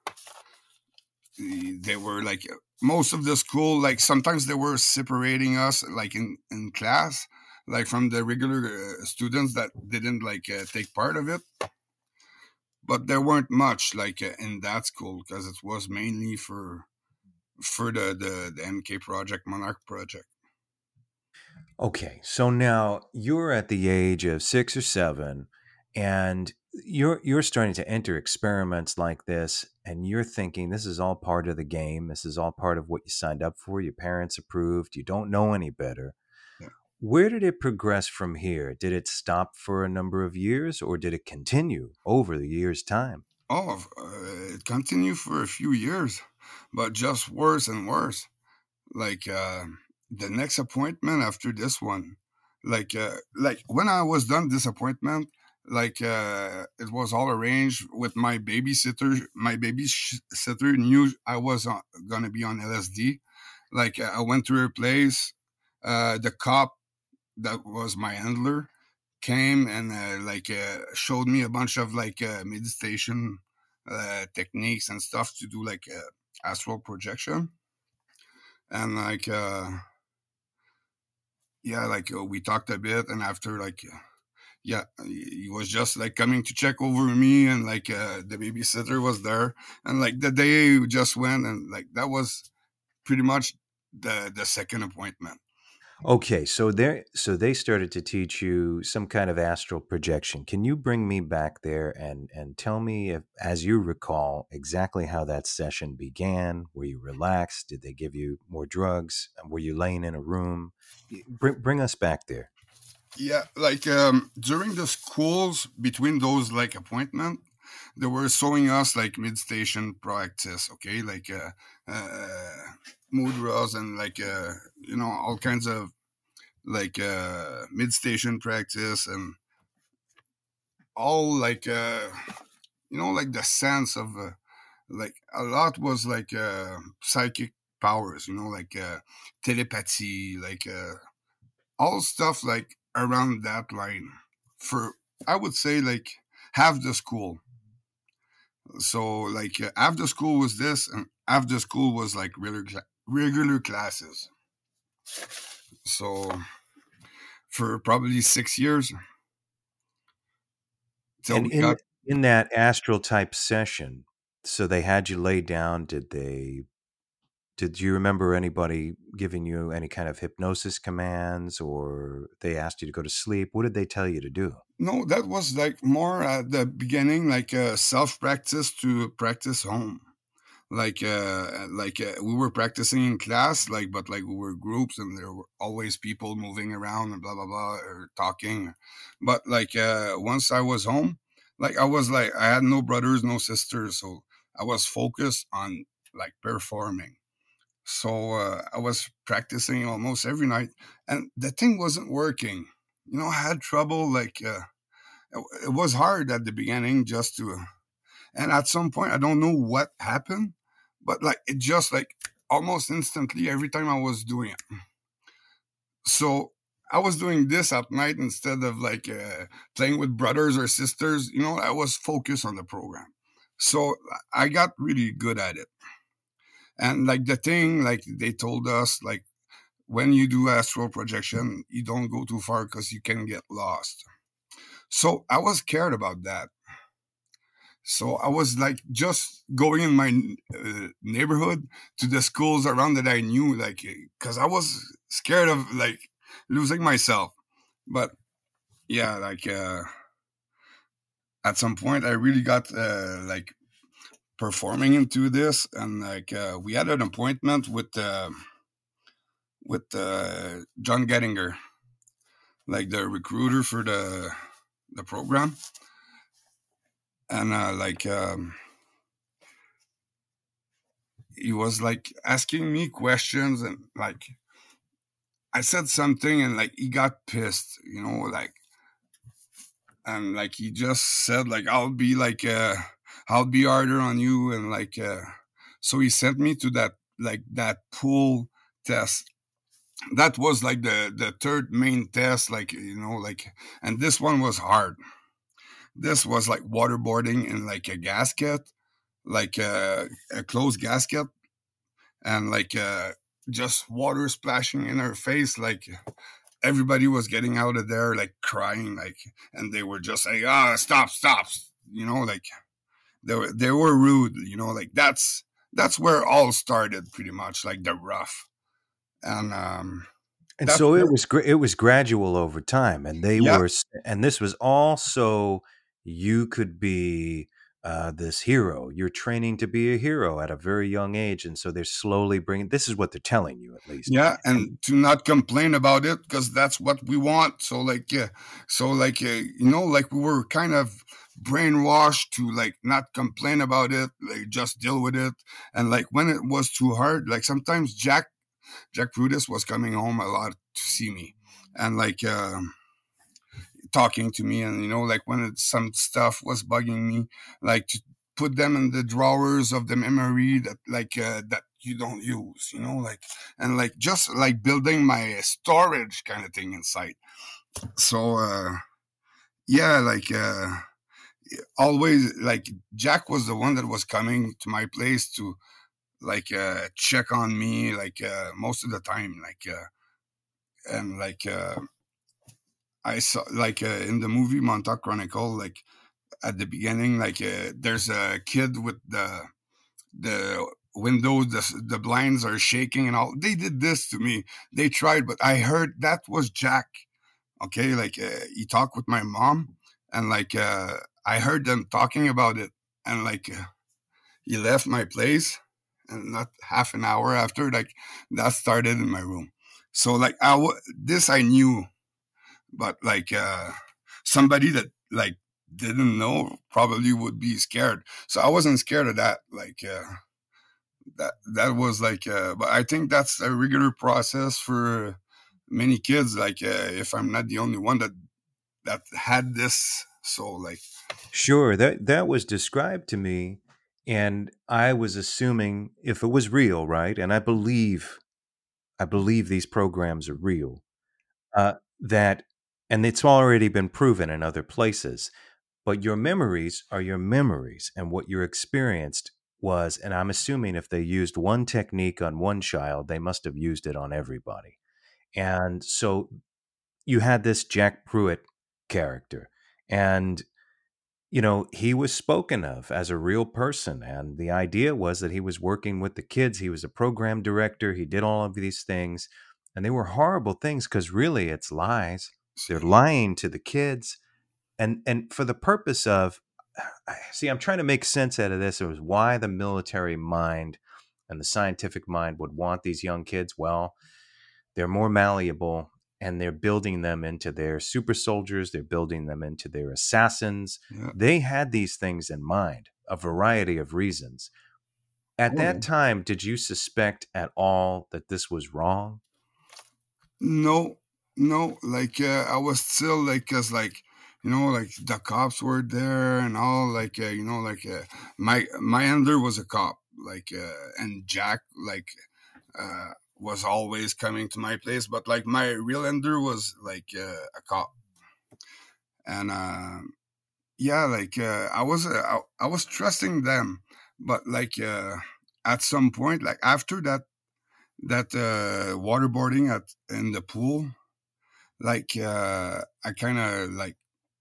[SPEAKER 10] they were like most of the school, like sometimes they were separating us like in in class, like from the regular uh, students that didn't like uh, take part of it. But there weren't much like uh, in that school, because it was mainly for for the, the the M K project, Monarch project.
[SPEAKER 2] Okay, so now you're at the age of six or seven, and you're you're starting to enter experiments like this, and you're thinking this is all part of the game. This is all part of what you signed up for. Your parents approved. You don't know any better.
[SPEAKER 10] Yeah.
[SPEAKER 2] Where did it progress from here? Did it stop for a number of years, or did it continue over the years' time?
[SPEAKER 10] Oh, uh, it continued for a few years, but just worse and worse. Like uh, the next appointment after this one, like uh, like when I was done this appointment, like uh, it was all arranged with my babysitter. My babysitter knew I was uh, gonna be on L S D. Like uh, I went to her place. Uh, the cop that was my handler came and uh, like uh, showed me a bunch of like uh, meditation uh, techniques and stuff to do like uh, astral projection. And like uh yeah like uh, we talked a bit, and after like uh, yeah he was just like coming to check over me, and like uh, the babysitter was there, and like the day just went, and like that was pretty much the the second appointment.
[SPEAKER 2] Okay, so they so they started to teach you some kind of astral projection. Can you bring me back there and and tell me, if, as you recall, exactly how that session began? Were you relaxed? Did they give you more drugs? Were you laying in a room? Bring bring us back there.
[SPEAKER 10] Yeah, like um during the schools between those like appointment, they were showing us like meditation practice, okay, like uh, uh mudras and like uh you know all kinds of like uh meditation practice, and all like uh you know like the sense of uh, like a lot was like uh psychic powers, you know, like uh telepathy, like uh all stuff like around that line, for I would say like half the school. So like uh, after school was this, and after school was like regular cla- regular classes. So for probably six years till
[SPEAKER 2] And
[SPEAKER 10] we
[SPEAKER 2] in
[SPEAKER 10] got.
[SPEAKER 2] in that astral type session, so they had you lay down. Did they? Did you remember anybody giving you any kind of hypnosis commands, or they asked you to go to sleep? What did they tell you to do?
[SPEAKER 10] No, that was like more at the beginning, like a self practice to practice home. Like, uh, like uh, we were practicing in class, like, but like we were groups, and there were always people moving around and blah blah blah or talking. But like, uh, once I was home, like I was like I had no brothers, no sisters, so I was focused on like performing. So uh, I was practicing almost every night, and the thing wasn't working. You know, I had trouble. Like uh, it, it was hard at the beginning, just to, uh, and at some point, I don't know what happened, but like it just like almost instantly every time I was doing it. So I was doing this at night instead of like uh, playing with brothers or sisters. You know, I was focused on the program, so I got really good at it. And like the thing, like they told us, like when you do astral projection, you don't go too far because you can get lost. So I was scared about that. So I was like just going in my uh, neighborhood to the schools around that I knew, like, because I was scared of like losing myself. But yeah, like uh, at some point, I really got uh, like performing into this, and like uh, we had an appointment with. Uh, with uh, John Gettinger, like the recruiter for the the program, and uh, like um, he was like asking me questions, and like I said something, and like he got pissed, you know, like, and like he just said like I'll be like uh, I'll be harder on you, and like uh, so he sent me to that like that pool test. That was like the the third main test, like, you know, like, and this one was hard. This was like waterboarding in like a gasket, like a, a closed gasket, and like uh, just water splashing in her face. Like everybody was getting out of there like crying, like, and they were just like, ah, stop, stop, you know, like they were they were rude, you know, like that's that's where all started pretty much, like the rough. And um
[SPEAKER 2] And
[SPEAKER 10] That's
[SPEAKER 2] so it
[SPEAKER 10] where,
[SPEAKER 2] was gra- it was gradual over time, and they
[SPEAKER 10] yeah,
[SPEAKER 2] were, s- and this was all so you could be uh, this hero. You're training to be a hero at a very young age, and so they're slowly bringing. This is what they're telling you, at least.
[SPEAKER 10] yeah,
[SPEAKER 2] And
[SPEAKER 10] and to not complain about it because that's what we want. So like, yeah, so like, uh, you know, like we were kind of brainwashed to like not complain about it, like just deal with it. And like when it was too hard, like sometimes Jack Jack Brutus was coming home a lot to see me, and like. Um, talking to me, and you know like when it, some stuff was bugging me, like to put them in the drawers of the memory that like uh, that you don't use, you know like, and like just like building my storage kind of thing inside. So uh yeah, like uh always like Jack was the one that was coming to my place to like uh check on me, like uh most of the time, like uh and like uh I saw like uh, in the movie Montauk Chronicle, like at the beginning, like uh, there's a kid with the the windows, the, the blinds are shaking and all. They did this to me. They tried, but I heard that was Jack. Okay, like uh, he talked with my mom, and like uh, I heard them talking about it, and like uh, he left my place, and not half an hour after, like that started in my room. So like I w- this I knew, but like uh, somebody that like didn't know probably would be scared. So I wasn't scared of that. Like uh, that that was like, uh, but I think that's a regular process for many kids. Like uh, if I'm not the only one that that had this, so like
[SPEAKER 2] sure, that that was described to me, and I was assuming if it was real, right? And I believe I believe these programs are real. Uh, that, and it's already been proven in other places. But your memories are your memories, and what you experienced was, and I'm assuming if they used one technique on one child, they must have used it on everybody. And so you had this Jack Pruitt character, and you know, he was spoken of as a real person. And the idea was that he was working with the kids. He was a program director. He did all of these things. And they were horrible things because really it's lies. They're lying to the kids. And and for the purpose of, see, I'm trying to make sense out of this. It was why the military mind and the scientific mind would want these young kids. Well, they're more malleable, and they're building them into their super soldiers. They're building them into their assassins.
[SPEAKER 10] yeah.
[SPEAKER 2] They had these things in mind, a variety of reasons. At
[SPEAKER 10] Oh,
[SPEAKER 2] that
[SPEAKER 10] yeah.
[SPEAKER 2] time, did you suspect at all that this was wrong?
[SPEAKER 10] No, no, like uh, I was still like, cause like you know, like the cops were there and all, like uh, you know, like uh, my my ender was a cop, like uh, and Jack like uh, was always coming to my place, but like my real ender was like uh, a cop, and uh, yeah, like uh, I was uh, I, I was trusting them, but like uh, at some point, like after that that uh, waterboarding at in the pool. Like uh I kind of like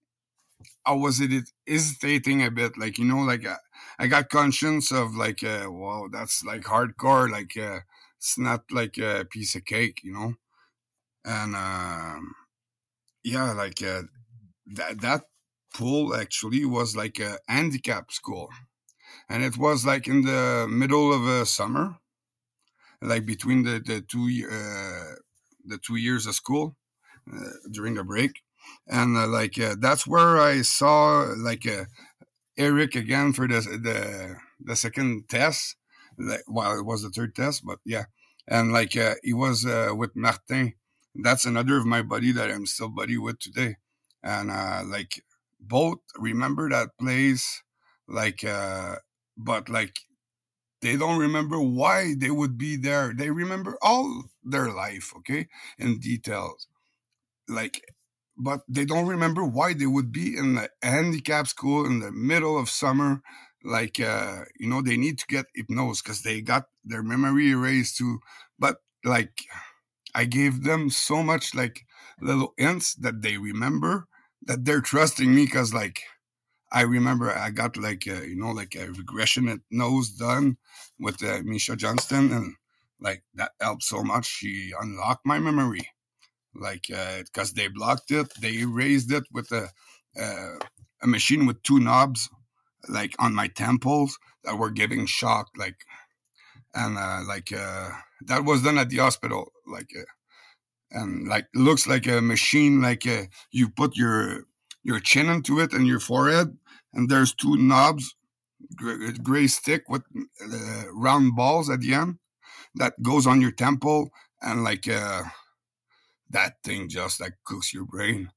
[SPEAKER 10] I was it hesitating a bit, like you know like uh, I got conscience of like uh wow, that's like hardcore, like uh it's not like a piece of cake, you know. And um yeah, like uh, that that pool actually was like a handicap school, and it was like in the middle of a summer, like between the the two uh the two years of school, uh, during the break. And uh, like uh, that's where I saw like uh, Eric again for the the the second test. Like, well, it was the third test, but yeah. And like uh, he was uh, with Martin. That's another of my buddy that I'm still buddy with today. And uh, like both remember that place, like uh, but like they don't remember why they would be there. They remember all their life, okay, in details, like, but they don't remember why they would be in a handicap school in the middle of summer. Like uh you know, they need to get hypnosis because they got their memory erased too. But like I gave them so much like little hints that they remember, that they're trusting me, because like I remember I got like uh, you know, like a regression hypnosis done with uh, Misha Johnston, and like that helped so much. She unlocked my memory. like because uh, they blocked it. They raised it with a uh, a machine with two knobs, like on my temples that were giving shock, like and uh, like uh, that was done at the hospital, like uh, and like looks like a machine, like uh, you put your your chin into it and your forehead, and there's two knobs, gray, gray stick with uh, round balls at the end that goes on your temple, and like uh, that thing just like cooks your brain.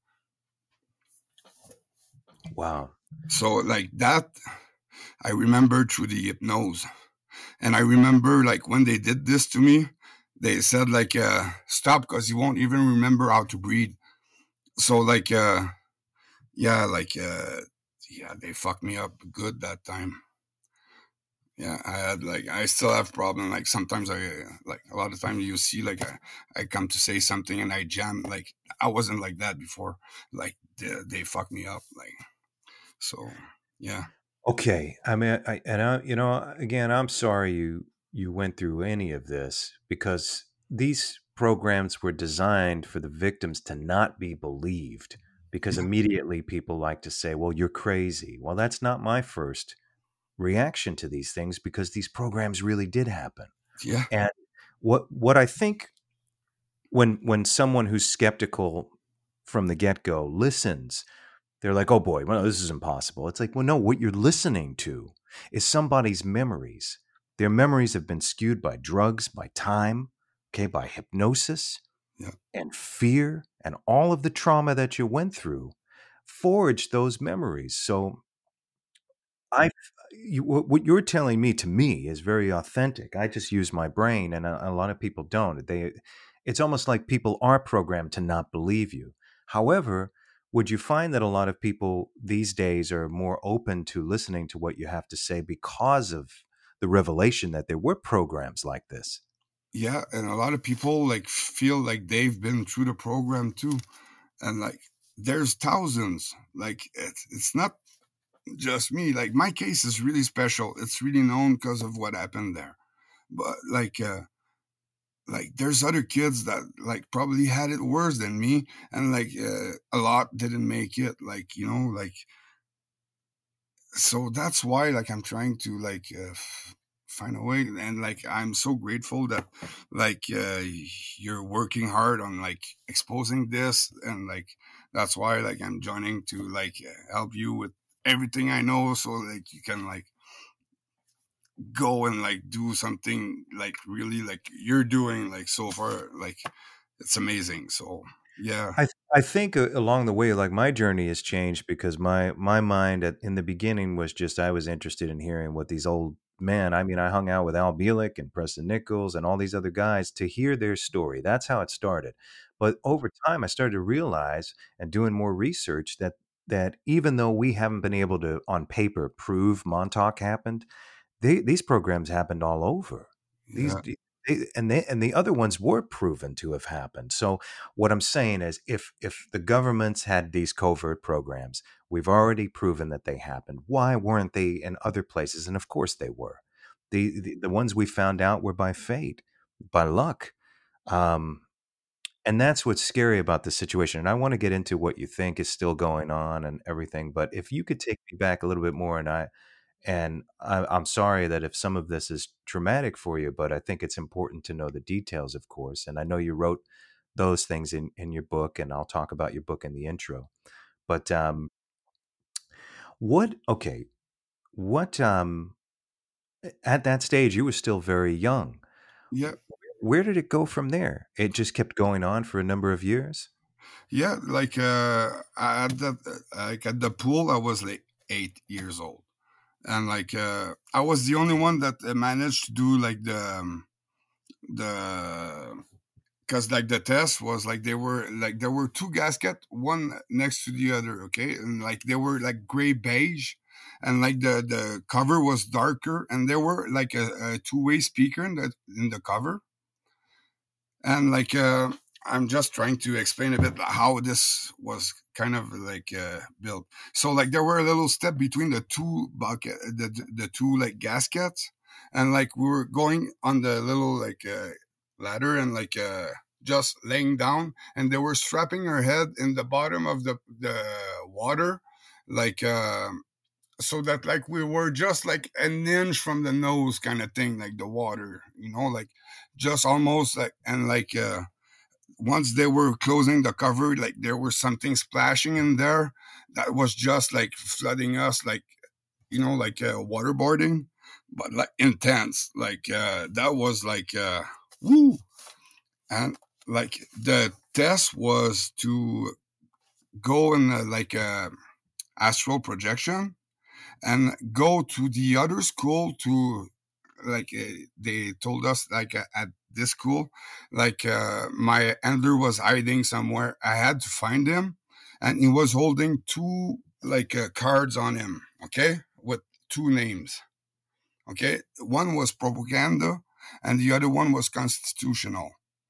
[SPEAKER 2] Wow.
[SPEAKER 10] So like that, I remember through the hypnose. And I remember like when they did this to me, they said like, uh, stop, because you won't even remember how to breathe. So like, uh, yeah, like, uh, yeah, they fucked me up good that time. Yeah, I had like, I still have problem. Like sometimes I, like a lot of times you see like I, I come to say something and I jam. Like I wasn't like that before. Like they, they fucked me up. Like, so yeah.
[SPEAKER 2] Okay. I mean, I, and I, you know, again, I'm sorry you, you went through any of this, because these programs were designed for the victims to not be believed, because immediately people like to say, well, you're crazy. Well, that's not my first reaction to these things, because these programs really did happen.
[SPEAKER 10] Yeah.
[SPEAKER 2] And what, what I think when, when someone who's skeptical from the get-go listens, they're like, oh boy, well, this is impossible. It's like, well, no, what you're listening to is somebody's memories. Their memories have been skewed by drugs, by time, okay, by hypnosis,
[SPEAKER 10] yeah.
[SPEAKER 2] and fear, and all of the trauma that you went through forged those memories. So I, you, what you're telling me to me is very authentic. I just use my brain, and a, a lot of people don't. They, it's almost like people are programmed to not believe you. However, would you find that a lot of people these days are more open to listening to what you have to say because of the revelation that there were programs like this?
[SPEAKER 10] Yeah, and a lot of people like feel like they've been through the program too, and like there's thousands. Like it's it's not just me. Like my case is really special. It's really known because of what happened there. But like. uh Like there's other kids that like probably had it worse than me, and like uh, a lot didn't make it. Like you know, like so that's why like I'm trying to like uh, f- find a way, and like I'm so grateful that like uh, you're working hard on like exposing this, and like that's why like I'm joining to like help you with everything I know, so like you can like go and like do something like really like you're doing like so far. Like it's amazing. So yeah,
[SPEAKER 2] I th- I think uh, along the way, like my journey has changed, because my my mind at, in the beginning was just, I was interested in hearing what these old men, I mean, I hung out with Al Bielek and Preston Nichols and all these other guys to hear their story. That's how it started. But over time, I started to realize, and doing more research, that that even though we haven't been able to on paper prove Montauk happened, They, these programs happened all over. These
[SPEAKER 10] yeah.
[SPEAKER 2] they, and they and the other ones were proven to have happened. So what I'm saying is, if if the governments had these covert programs, we've already proven that they happened. Why weren't they in other places? And of course they were. The the, the ones we found out were by fate, by luck. Um, and that's what's scary about the situation. And I want to get into what you think is still going on and everything. But if you could take me back a little bit more, and I. And I, I'm sorry that if some of this is traumatic for you, but I think it's important to know the details, of course. And I know you wrote those things in, in your book, and I'll talk about your book in the intro. But um, what, okay, what, um, at that stage, you were still very young.
[SPEAKER 10] Yeah.
[SPEAKER 2] Where did it go from there? It just kept going on for a number of years?
[SPEAKER 10] Yeah, like uh, at the, like at the pool, I was like eight years old. And like uh, I was the only one that uh, managed to do like the um, the because like the test was like they were like there were two gaskets, one next to the other, okay, and like they were like gray beige, and like the the cover was darker, and there were like a, a two way speaker in the in the cover, and like uh, I'm just trying to explain a bit how this was kind of like uh, built. So like there were a little step between the two bucket, the the two like gaskets, and like we were going on the little like uh, ladder, and like uh, just laying down, and they were strapping her head in the bottom of the the water, like uh, so that like we were just like an inch from the nose, kind of thing, like the water, you know, like just almost like, and like uh, once they were closing the cover, like there was something splashing in there that was just like flooding us, like, you know, like uh, waterboarding, but like intense, like uh, that was like uh, woo. And like the test was to go in a, like a astral projection and go to the other school to like uh, they told us like uh, at this school, like uh, my handler was hiding somewhere. I had to find him, and he was holding two like uh, cards on him, okay, with two names, okay. One was propaganda and the other one was constitutional.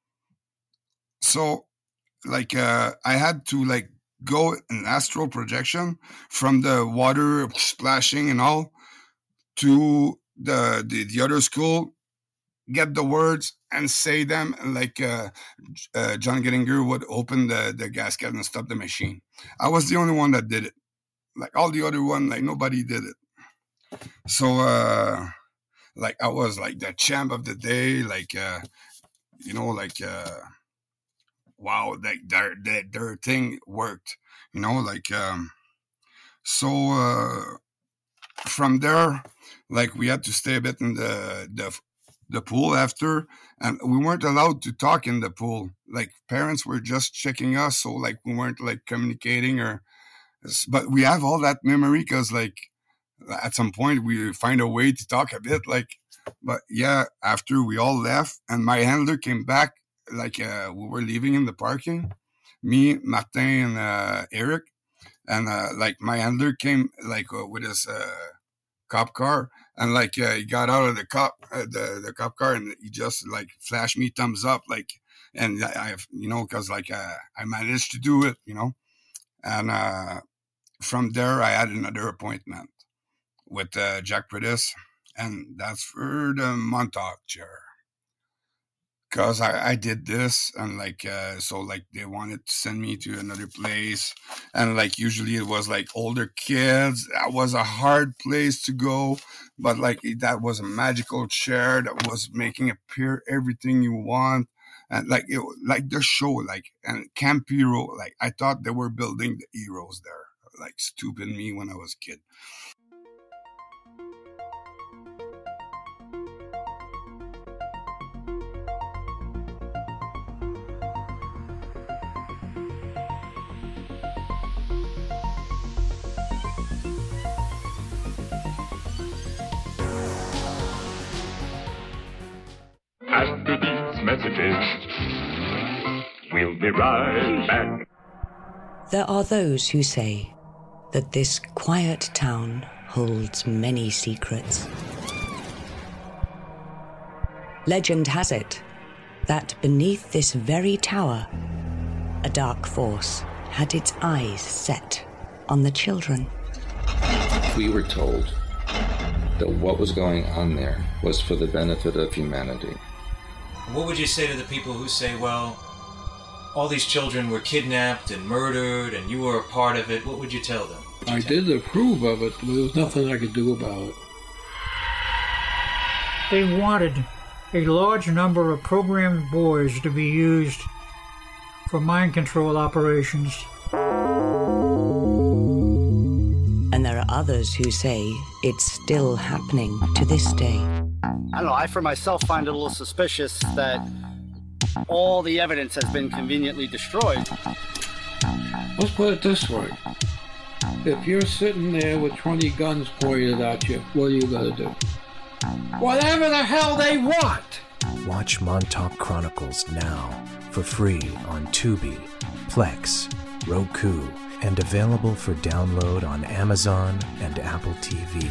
[SPEAKER 10] So like uh, I had to like go in astral projection from the water splashing and all to the the, the other school, get the words and say them, and like uh, uh, John Gettinger would open the, the gasket and stop the machine. I was the only one that did it. Like all the other one, like nobody did it. So uh, like I was like the champ of the day, like uh, you know, like uh, wow, like their, their their thing worked, you know, like um, so uh, from there, like we had to stay a bit in the the the pool after, and we weren't allowed to talk in the pool. Like parents were just checking us, so like we weren't like communicating or, but we have all that memory because like at some point we find a way to talk a bit, like, but yeah, after we all left and my handler came back, like uh, we were leaving in the parking, me, Martin, and uh, Eric, and uh, like my handler came like uh, with his uh, cop car, and like uh, he got out of the cop uh, the the cop car, and he just like flashed me thumbs up, like, and I, you know, because like uh, I managed to do it, you know, and uh, from there I had another appointment with uh, Jack Pridis, and that's for the Montauk chair. Because I, I did this, and like uh, so like they wanted to send me to another place, and like usually it was like older kids. That was a hard place to go, but like that was a magical chair that was making appear everything you want, and like it like the show, like, and Camp Hero, like I thought they were building the heroes there, like stupid me when I was a kid.
[SPEAKER 11] After these messages, we'll be right back.
[SPEAKER 12] There are those who say that this quiet town holds many secrets. Legend has it that beneath this very tower, a dark force had its eyes set on the children.
[SPEAKER 13] We were told that what was going on there was for the benefit of humanity.
[SPEAKER 14] What would you say to the people who say, well, all these children were kidnapped and murdered and you were a part of it? What would you tell them?
[SPEAKER 15] I did approve of it, but there was nothing I could do about it.
[SPEAKER 16] They wanted a large number of programmed boys to be used for mind control operations.
[SPEAKER 12] And there are others who say it's still happening to this day.
[SPEAKER 17] I don't know, I for myself find it a little suspicious that all the evidence has been conveniently destroyed.
[SPEAKER 15] Let's put it this way. If you're sitting there with twenty guns pointed at you, what are you going to do? Whatever the hell they want!
[SPEAKER 2] Watch Montauk Chronicles now for free on Tubi, Plex, Roku, and available for download on Amazon and Apple T V.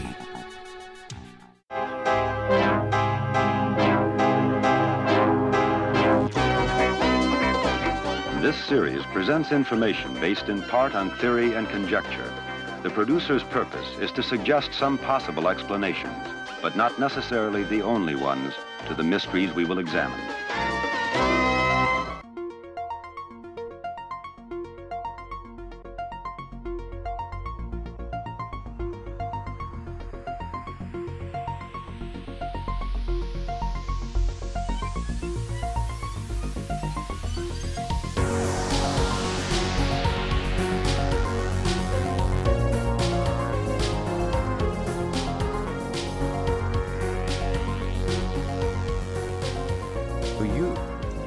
[SPEAKER 18] This series presents information based in part on theory and conjecture. The producer's purpose is to suggest some possible explanations, but not necessarily the only ones, to the mysteries we will examine.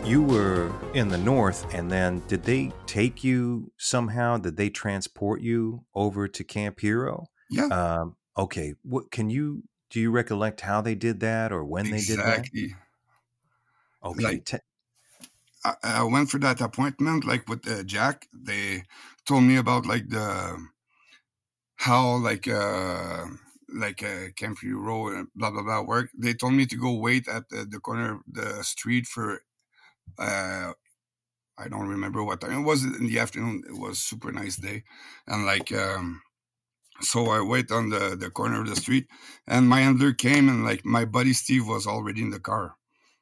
[SPEAKER 2] you were in the north, and then did they take you somehow? Did they transport you over to Camp Hero?
[SPEAKER 10] Yeah.
[SPEAKER 2] Um, okay. What can you do? You recollect how they did that or when they did that?
[SPEAKER 10] Exactly.
[SPEAKER 2] Okay.
[SPEAKER 10] Like,
[SPEAKER 2] Te-
[SPEAKER 10] I, I went for that appointment, like with uh, Jack. They told me about like the how like uh like uh, Camp Hero and blah blah blah work. They told me to go wait at the, the corner of the street for uh I don't remember what time it was. In the afternoon. It was super nice day, and like um so I wait on the the corner of the street, and my handler came, and like my buddy Steve was already in the car.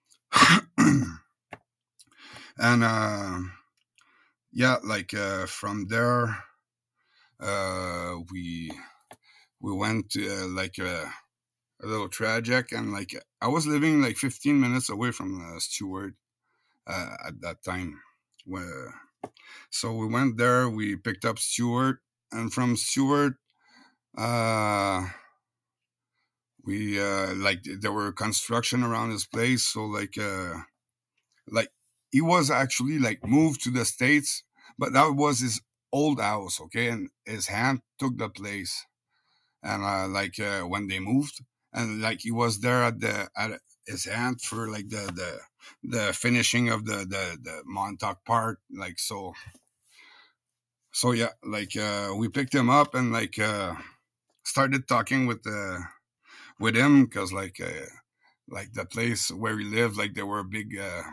[SPEAKER 10] And uh yeah, like uh from there uh we we went to uh, like uh, a little tragic, and like I was living like fifteen minutes away from uh, Stewart uh, at that time. Where, so we went there, we picked up Stewart, and from Stewart, uh, we uh, like there were construction around his place, so like uh, like he was actually like moved to the States, but that was his old house, okay, and his aunt took the place. And uh, like uh, when they moved, and like he was there at the at his aunt for like the the the finishing of the the the Montauk part, like so. So yeah, like uh, we picked him up and like uh, started talking with the with him, because like uh, like the place where we lived, like there were a big uh,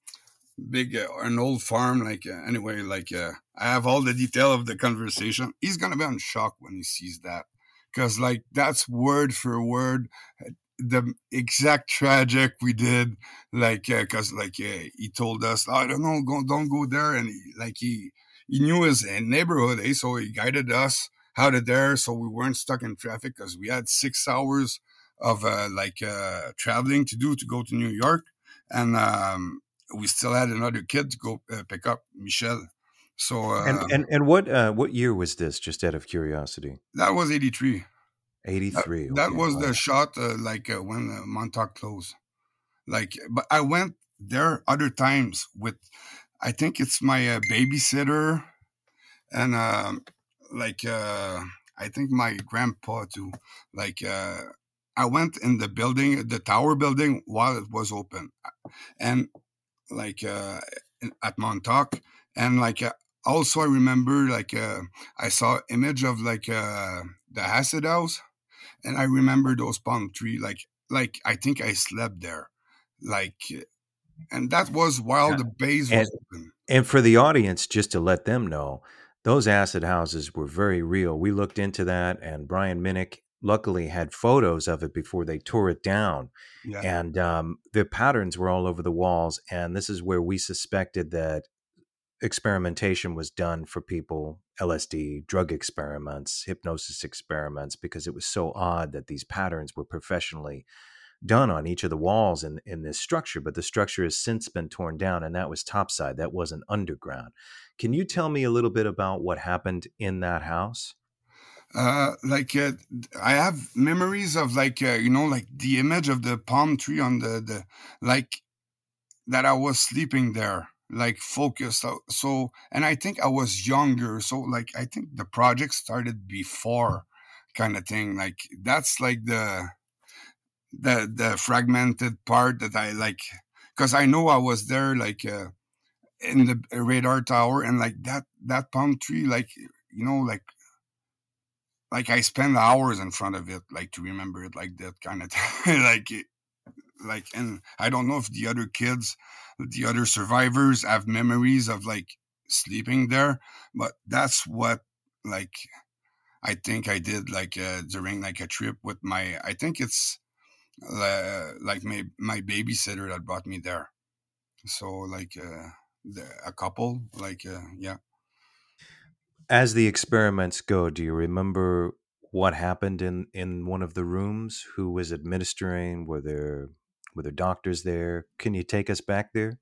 [SPEAKER 10] big uh, an old farm. Like uh, anyway, like uh, I have all the detail of the conversation. He's gonna be in shock when he sees that. Because, like, that's word for word the exact tragic we did. Like, because, uh, like, uh, he told us, I don't know, go, don't go there. And, he, like, he he knew his neighborhood, eh? So he guided us out of there so we weren't stuck in traffic, because we had six hours of, uh, like, uh, traveling to do to go to New York. And um, we still had another kid to go uh, pick up, Michel. So uh,
[SPEAKER 2] and and and what uh, what year was this? Just out of curiosity.
[SPEAKER 10] That was eighty-three.
[SPEAKER 2] eighty-three.
[SPEAKER 10] That, that
[SPEAKER 2] okay.
[SPEAKER 10] was
[SPEAKER 2] wow.
[SPEAKER 10] the shot, uh, like uh, when uh, Montauk closed. Like, but I went there other times with, I think it's my uh, babysitter, and uh, like uh, I think my grandpa too. Like uh, I went in the building, the tower building, while it was open, and like uh, at Montauk, and like. Uh, Also, I remember, like, uh, I saw image of, like, uh, the acid house, and I remember those palm tree, like, like I think I slept there, like, and that was while yeah. the base was
[SPEAKER 2] and,
[SPEAKER 10] open.
[SPEAKER 2] And for the audience, just to let them know, those acid houses were very real. We looked into that, and Brian Minnick luckily had photos of it before they tore it down. Yeah. And um, the patterns were all over the walls, and this is where we suspected that experimentation was done for people, L S D, drug experiments, hypnosis experiments, because it was so odd that these patterns were professionally done on each of the walls in, in this structure. But the structure has since been torn down, and that was topside. That wasn't underground. Can you tell me a little bit about what happened in that house?
[SPEAKER 10] Uh, like uh, I have memories of like, uh, you know, like the image of the palm tree on the, the like that I was sleeping there. Like focused. So, and I think I was younger. So like, I think the project started before kind of thing. Like that's like the, the, the fragmented part that I like, cause I know I was there, like, uh, in the radar tower, and like that, that palm tree, like, you know, like, like I spend hours in front of it, like to remember it, like that kind of thing. like, like, and I don't know if the other kids, the other survivors have memories of like sleeping there, but that's what like I think I did like uh, during like a trip with my, I think it's uh, like my my babysitter that brought me there. So like uh, the, a couple, like uh, yeah.
[SPEAKER 2] As the experiments go, do you remember what happened in in one of the rooms? Who was administering? Were there Were there doctors there? Can you take us back there?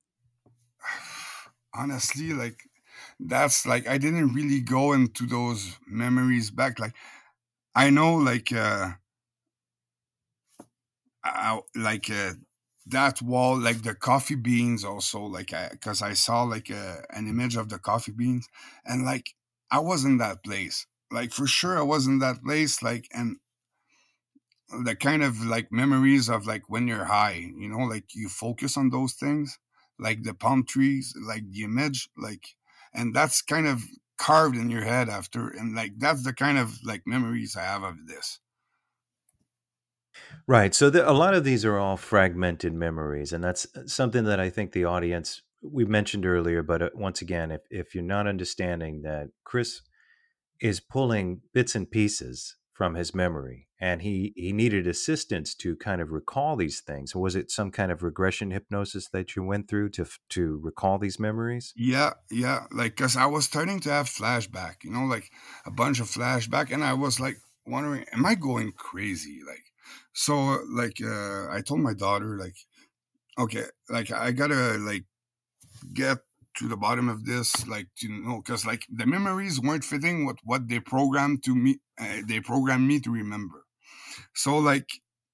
[SPEAKER 10] Honestly, like, that's like, I didn't really go into those memories back. Like, I know, like, uh, I, like, uh, that wall, like the coffee beans also, like I, because I saw like a, an image of the coffee beans, and like I was in that place, like for sure I was in that place, like, and the kind of like memories of like when you're high, you know, like you focus on those things, like the palm trees, like the image, like, and that's kind of carved in your head after, and like that's the kind of like memories I have of this.
[SPEAKER 2] Right. So the, a lot of these are all fragmented memories, and that's something that I think the audience, we mentioned earlier, but uh, once again, if, if you're not understanding that Chris is pulling bits and pieces from his memory, and he, he needed assistance to kind of recall these things. Was it some kind of regression hypnosis that you went through to to recall these memories?
[SPEAKER 10] Yeah, yeah. Like, because I was starting to have flashback, you know, like a bunch of flashback, and I was like wondering, am I going crazy? Like, so like uh, I told my daughter, like, okay, like I gotta like get to the bottom of this, like, to know, because like the memories weren't fitting with what they programmed to me. Uh, they programmed me to remember. So like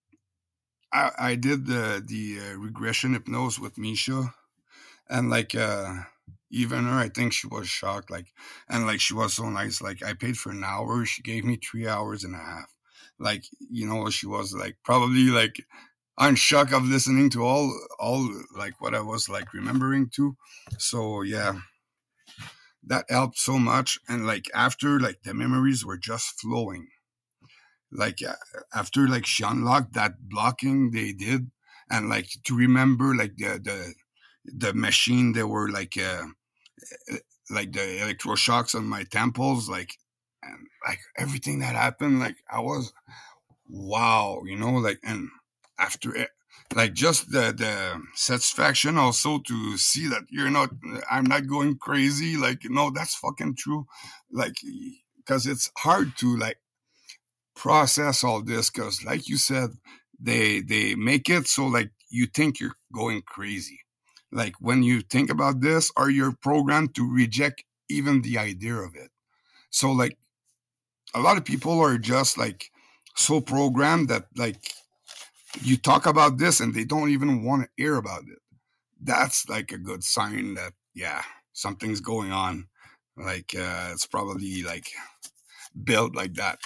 [SPEAKER 10] I, I did the the uh, regression hypnosis with Misha, and like uh, even her, I think she was shocked. Like, and like she was so nice. Like I paid for an hour, she gave me three hours and a half. Like, you know, she was like probably like on shock of listening to all all like what I was like remembering too. So yeah, that helped so much. And like after, like the memories were just flowing. Like uh, after like she unlocked that blocking they did, and like to remember like the the the machine, they were like uh like the electroshocks on my temples, like, and like everything that happened, like I was wow, you know, like, and after it, like just the the satisfaction also to see that you're not, I'm not going crazy, like, no, that's fucking true, like, because it's hard to like process all this, because like you said, they they make it so like you think you're going crazy, like when you think about this, or you're programmed to reject even the idea of it. So like a lot of people are just like so programmed that like you talk about this and they don't even want to hear about it. That's like a good sign that, yeah, something's going on. Like uh, it's probably like built like that.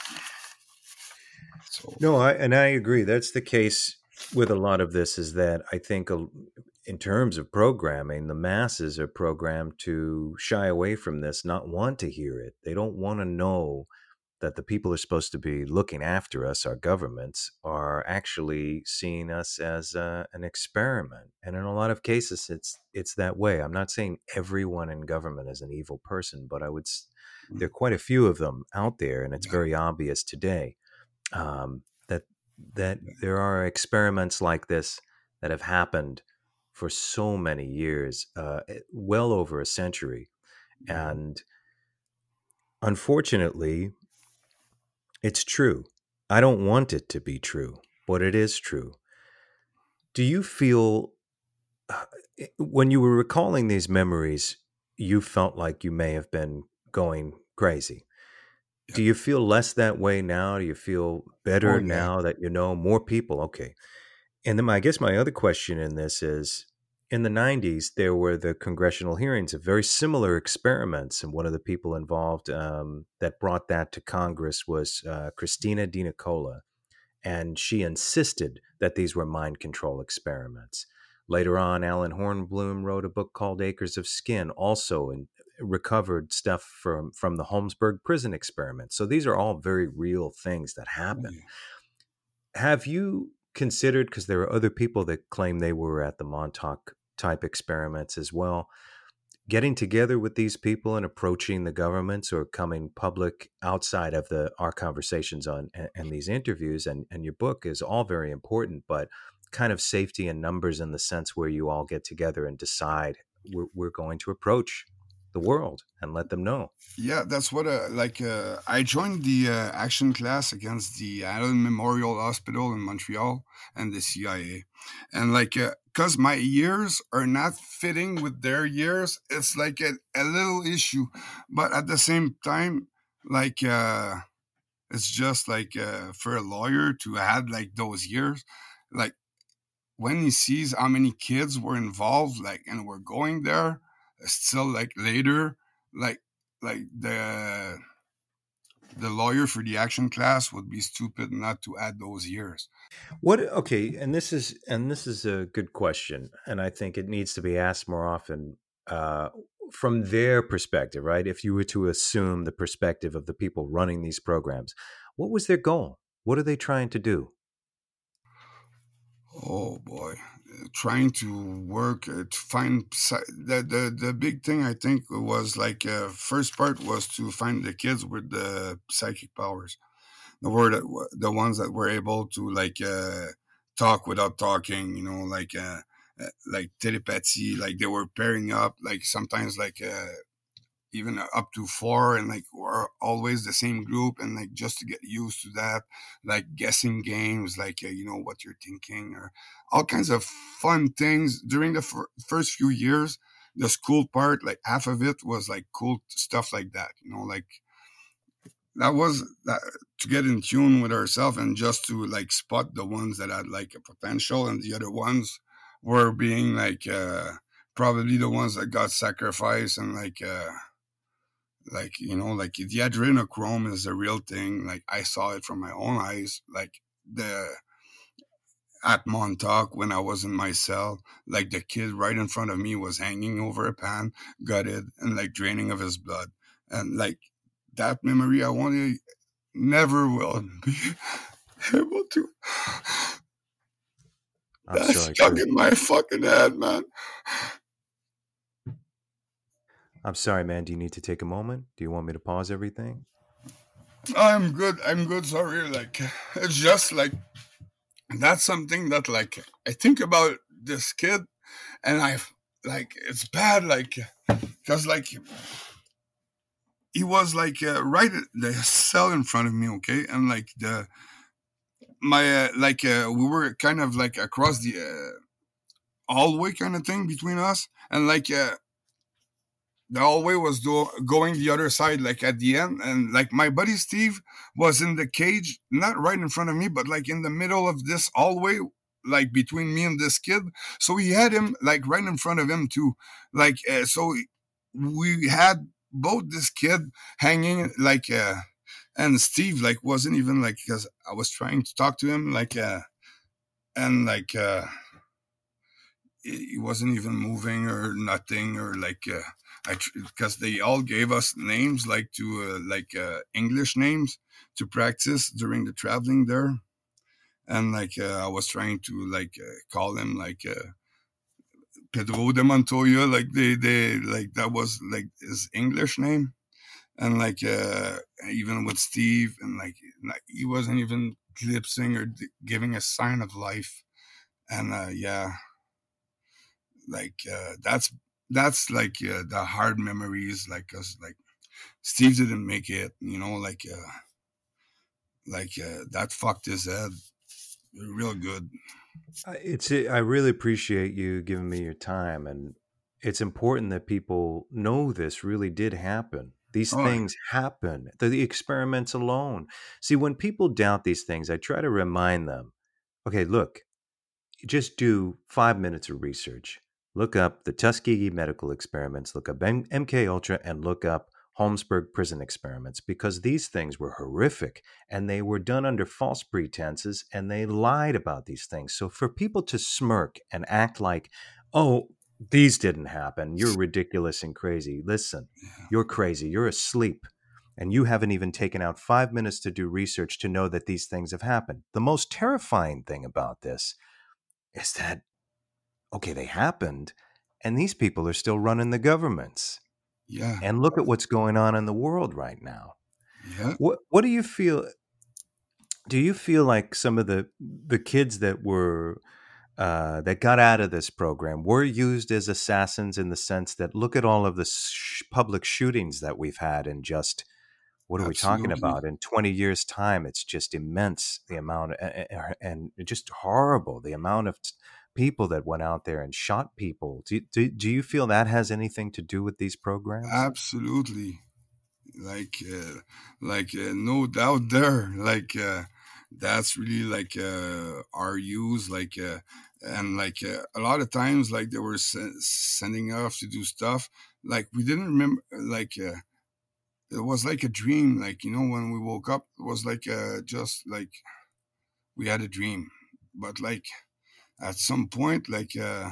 [SPEAKER 10] So.
[SPEAKER 2] No, I, and I agree. That's the case with a lot of this, is that I think uh, in terms of programming, the masses are programmed to shy away from this, not want to hear it. They don't want to know that the people who are supposed to be looking after us, our governments, are actually seeing us as uh, an experiment. And in a lot of cases, it's it's that way. I'm not saying everyone in government is an evil person, but I would. There are quite a few of them out there, and it's very obvious today um, that that there are experiments like this that have happened for so many years, uh, well over a century, and unfortunately, it's true. I don't want it to be true, but it is true. Do you feel, uh, when you were recalling these memories, you felt like you may have been going crazy? Yeah. Do you feel less that way now? Do you feel better oh, yeah. now that you know more people? Okay. And then my, I guess my other question in this is, in the nineties, there were the congressional hearings of very similar experiments, and one of the people involved um, that brought that to Congress was uh, Christina DiNicola, and she insisted that these were mind control experiments. Later on, Alan Hornblum wrote a book called Acres of Skin, also in, recovered stuff from, from the Holmesburg prison experiment. So these are all very real things that happen. Mm. Have you considered, because there are other people that claim they were at the Montauk type experiments as well, getting together with these people and approaching the governments or coming public outside of the our conversations on and, and these interviews, and, and your book is all very important, but kind of safety in numbers in the sense where you all get together and decide we're, we're going to approach the world and let them know.
[SPEAKER 10] Yeah, that's what uh, like uh, I joined the uh, action class against the Allen Memorial Hospital in Montreal and the C I A, and like because uh, my years are not fitting with their years, it's like a, a little issue, but at the same time, like uh, it's just like uh, for a lawyer to add like those years, like when he sees how many kids were involved, like, and were going there, still like later, like, like the the lawyer for the action class would be stupid not to add those years.
[SPEAKER 2] What? Okay, and this is and this is a good question, and I think it needs to be asked more often uh, from their perspective, right? If you were to assume the perspective of the people running these programs, what was their goal? What are they trying to do?
[SPEAKER 10] Oh boy, uh, trying to work uh, to find psy- the, the the big thing I think was like uh, first part was to find the kids with the psychic powers, the word that w- the ones that were able to like uh, talk without talking, you know, like uh, uh, like telepathy, like they were pairing up, like sometimes like uh, even up to four, and like we're always the same group, and like just to get used to that, like guessing games, like uh, you know what you're thinking, or all kinds of fun things during the f- first few years. The school part, like half of it was like cool stuff like that, you know, like that was that, to get in tune with ourselves and just to like spot the ones that had like a potential, and the other ones were being like uh probably the ones that got sacrificed, and like uh like, you know, like the adrenochrome is a real thing. Like I saw it from my own eyes, like the at Montauk when I was in my cell, like the kid right in front of me was hanging over a pan, gutted and like draining of his blood. And like that memory, I want to never will be able to.
[SPEAKER 2] I'm
[SPEAKER 10] That's
[SPEAKER 2] sorry,
[SPEAKER 10] stuck
[SPEAKER 2] Chris.
[SPEAKER 10] in my fucking head, man.
[SPEAKER 2] I'm sorry, man. Do you need to take a moment? Do you want me to pause everything?
[SPEAKER 10] I'm good. I'm good. Sorry. Like, it's just like, that's something that, like, I think about this kid, and I, like, it's bad, like, because, like, he was, like, uh, right at the cell in front of me, okay? And, like, the, my, uh, like, uh, we were kind of, like, across the uh, hallway kind of thing between us, and, like, uh, the hallway was do- going the other side, like at the end, and like my buddy Steve was in the cage, not right in front of me, but like in the middle of this hallway, like between me and this kid. So he had him like right in front of him too, like uh, so we had both this kid hanging, like uh, and Steve like wasn't even like, because I was trying to talk to him, like uh, and like uh, he wasn't even moving or nothing, or like. Uh, I because they all gave us names, like to uh, like uh, English names to practice during the traveling there, and like uh, I was trying to like uh, call him like uh, Pedro de Montoya, like they they like that was like his English name, and like uh, even with Steve, and like he wasn't even glimpsing or d- giving a sign of life, and uh, yeah, like uh, that's. That's like uh, the hard memories, like cause like Steve didn't make it, you know, like uh, like uh, that fucked his head real good.
[SPEAKER 2] It's I really appreciate you giving me your time, and it's important that people know this really did happen. These
[SPEAKER 10] Oh,
[SPEAKER 2] things happen. The, the experiments alone. See, when people doubt these things, I try to remind them, okay, look, just do five minutes of research. Look up the Tuskegee medical experiments, look up M- MK Ultra, and look up Holmesburg prison experiments, because these things were horrific and they were done under false pretenses, and they lied about these things. So for people to smirk and act like, oh, these didn't happen, you're ridiculous and crazy. Listen, you're crazy. You're asleep. And you haven't even taken out five minutes to do research to know that these things have happened. The most terrifying thing about this is that, okay, they happened, and these people are still running the governments.
[SPEAKER 10] Yeah.
[SPEAKER 2] And look at what's going on in the world right now.
[SPEAKER 10] Yeah.
[SPEAKER 2] What What do you feel? Do you feel like some of the the kids that were uh, that got out of this program were used as assassins, in the sense that look at all of the sh- public shootings that we've had in just, what are we talking
[SPEAKER 10] Absolutely.
[SPEAKER 2] about? In twenty years' time, it's just immense, the amount, and, and just horrible, the amount of people that went out there and shot people. Do, do, do you feel that has anything to do with these programs?
[SPEAKER 10] Absolutely. Like, uh, like uh, no doubt there. Like, uh, that's really like uh, our use, like uh, and like uh, a lot of times, like they were se- sending us to do stuff, like we didn't remember, like uh, it was like a dream, like you know, when we woke up, it was like uh, just like we had a dream, but like at some point, like uh,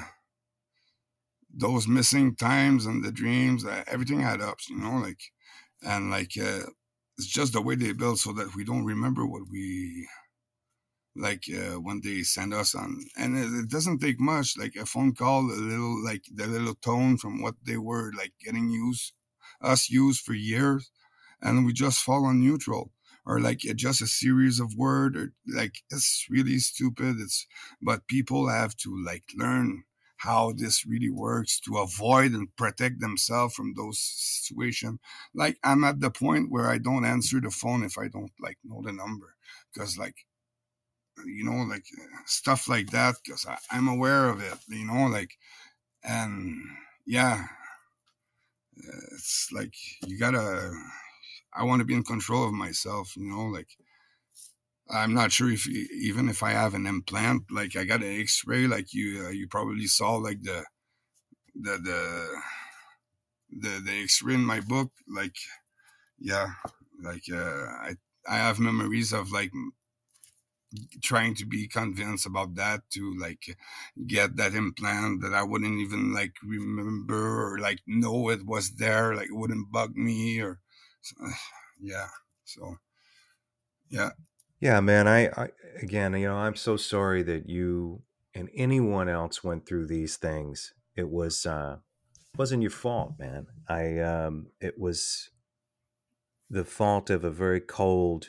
[SPEAKER 10] those missing times and the dreams, uh, everything had ups, you know, like and like uh, it's just the way they build so that we don't remember what we. Like uh, when they send us on, and it, it doesn't take much, like a phone call, a little, like the little tone from what they were like getting used, us used for years, and we just fall on neutral, or like uh, just a series of words, or like it's really stupid. It's but people have to like learn how this really works to avoid and protect themselves from those situations. Like I'm at the point where I don't answer the phone if I don't like know the number, because like. You know, like uh, stuff like that, because I'm aware of it, you know, like, and yeah, it's like you gotta, I want to be in control of myself, you know, like, I'm not sure if even if I have an implant, like I got an X-ray, like you, uh, you probably saw like the, the, the, the, the X-ray in my book, like, yeah, like, uh, I, I have memories of like, trying to be convinced about that to like get that implant that I wouldn't even like remember or like know it was there, like it wouldn't bug me or uh, yeah. So yeah.
[SPEAKER 2] Yeah, man. I, I again, you know, I'm so sorry that you and anyone else went through these things. It was uh wasn't your fault, man. I um it was the fault of a very cold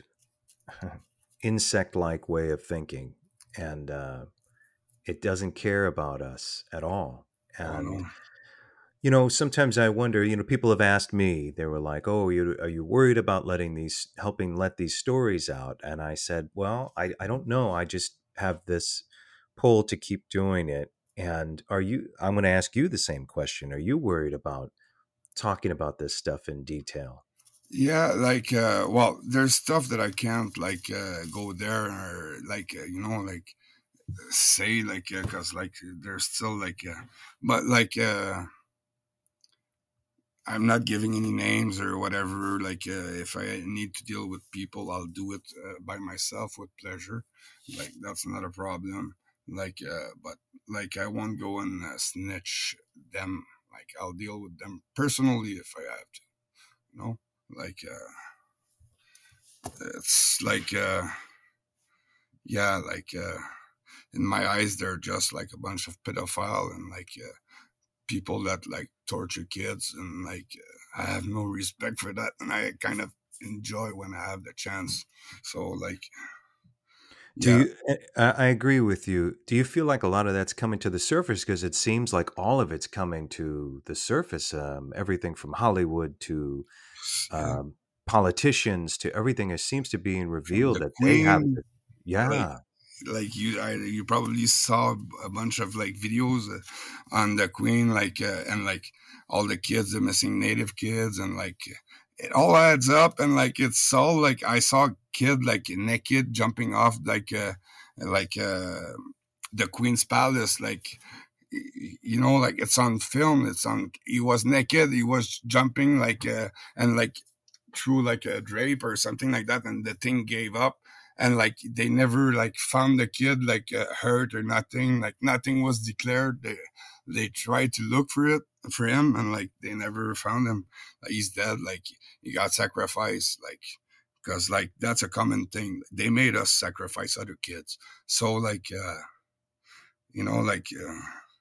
[SPEAKER 2] insect-like way of thinking, and uh, it doesn't care about us at all. And
[SPEAKER 10] oh, no.
[SPEAKER 2] you know, sometimes I wonder. You know, people have asked me. They were like, "Oh, you, are you worried about letting these, helping let these stories out?" And I said, "Well, I, I don't know. I just have this pull to keep doing it." And are you? I'm going to ask you the same question. Are you worried about talking about this stuff in detail?
[SPEAKER 10] Yeah, like, uh, well, there's stuff that I can't, like, uh, go there or, like, uh, you know, like, say, like, because, uh, like, there's still, like, uh, but, like, uh, I'm not giving any names or whatever. Like, uh, if I need to deal with people, I'll do it uh, by myself with pleasure. Like, that's not a problem. Like, uh, but, like, I won't go and uh, snitch them. Like, I'll deal with them personally if I have to, you know? Like, uh, it's like, uh, yeah, like, uh, in my eyes, they're just like a bunch of pedophile and like, uh, people that like torture kids. And like, uh, I have no respect for that. And I kind of enjoy when I have the chance. So like,
[SPEAKER 2] Do yeah. you, I agree with you. Do you feel like a lot of that's coming to the surface? Because it seems like all of it's coming to the surface. Um, everything from Hollywood to,
[SPEAKER 10] yeah.
[SPEAKER 2] um, politicians to everything, it seems to be revealed the that Queen, they have yeah
[SPEAKER 10] like, like you I, you probably saw a bunch of like videos uh, on the Queen, like uh, and like all the kids, the missing Native kids, and like it all adds up. And like it's all like I saw a kid like naked jumping off like uh like uh the Queen's palace, like, you know, like it's on film, it's on, he was naked, he was jumping like uh and like through like a drape or something like that, and the thing gave up, and like they never like found the kid like uh, hurt or nothing, like nothing was declared. They they tried to look for it for him, and like they never found him. Like, he's dead, like he got sacrificed, like because like that's a common thing. They made us sacrifice other kids, so like uh you know, like uh,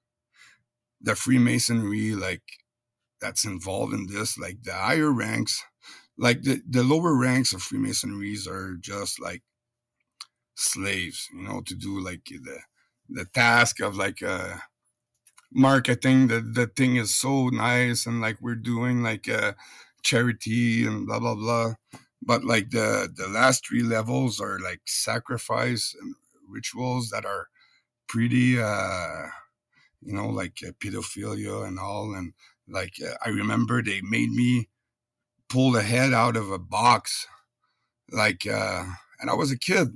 [SPEAKER 10] the Freemasonry, like that's involved in this, like the higher ranks. Like the, the lower ranks of Freemasonries are just like slaves, you know, to do like the the task of like uh, marketing. The the thing is so nice, and like we're doing like uh, charity and blah blah blah. But like the the last three levels are like sacrifice and rituals that are pretty, uh, you know, like uh, pedophilia and all. And like uh, I remember they made me pull the head out of a box, like, uh, and I was a kid,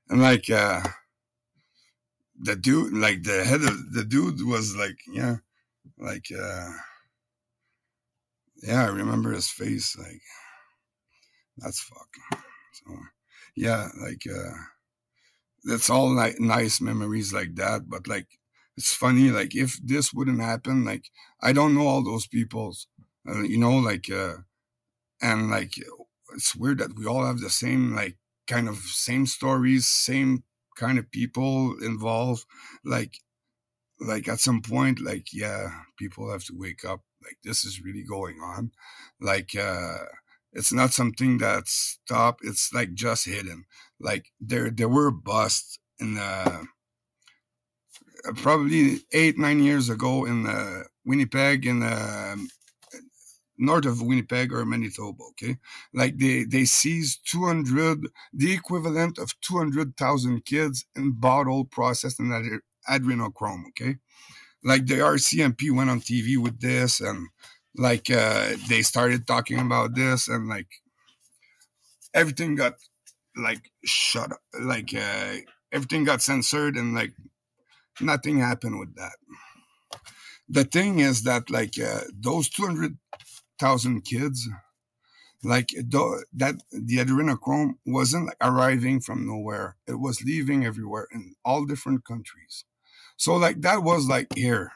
[SPEAKER 10] And like uh, the dude, like the head of the dude was like, yeah, like, uh, yeah, I remember his face. Like, that's fucking. So, yeah, like, uh, that's all like nice memories like that. But like, it's funny, like, if this wouldn't happen, like, I don't know all those peoples, uh, you know, like, uh, and like, it's weird that we all have the same, like, kind of same stories, same kind of people involved. Like, like at some point, like, yeah, people have to wake up. Like, this is really going on. Like, uh, it's not something that's stopped. It's like just hidden. Like there, there were busts in the, probably eight, nine years ago in the Winnipeg, in the north of Winnipeg or Manitoba. Okay, like they they seized two hundred, the equivalent of two hundred thousand kids in bottle processed in ad- adrenochrome. Okay, like the R C M P went on T V with this, and like uh, they started talking about this, and like everything got like shut up, like uh, everything got censored, and like nothing happened with that. The thing is that like uh, those two hundred thousand kids, like the, that the adrenochrome wasn't like arriving from nowhere. It was leaving everywhere in all different countries. So like that was like here,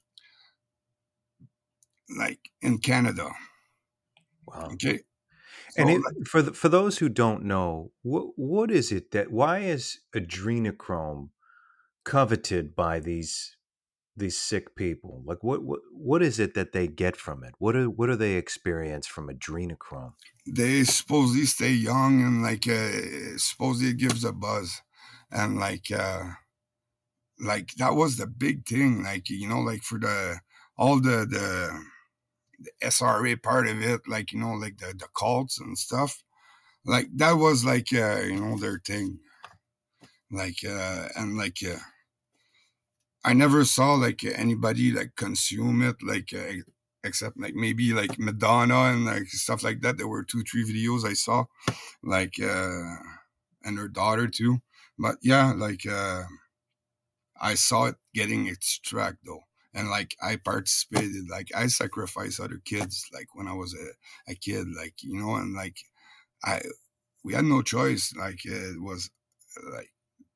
[SPEAKER 10] like in Canada.
[SPEAKER 2] Wow.
[SPEAKER 10] Okay.
[SPEAKER 2] So, and it,
[SPEAKER 10] like,
[SPEAKER 2] for the, for those who don't know, what what is it that why is adrenochrome coveted by these these sick people? Like what what what is it that they get from it? What are what do they experience from adrenochrome?
[SPEAKER 10] They supposedly stay young, and like uh, supposedly it gives a buzz, and like uh, like that was the big thing. Like, you know, like for the all the the. the S R A part of it, like, you know, like the, the cults and stuff, like that was like, uh, you know, their thing. Like, uh, and like, uh, I never saw like anybody like consume it, like, uh, except like maybe like Madonna and like stuff like that. There were two, three videos I saw, like, uh, and her daughter too. But yeah, like, uh, I saw it getting extracted though. And like I participated, like I sacrificed other kids, like when I was a, a kid, like, you know, and like I, we had no choice. Like it was like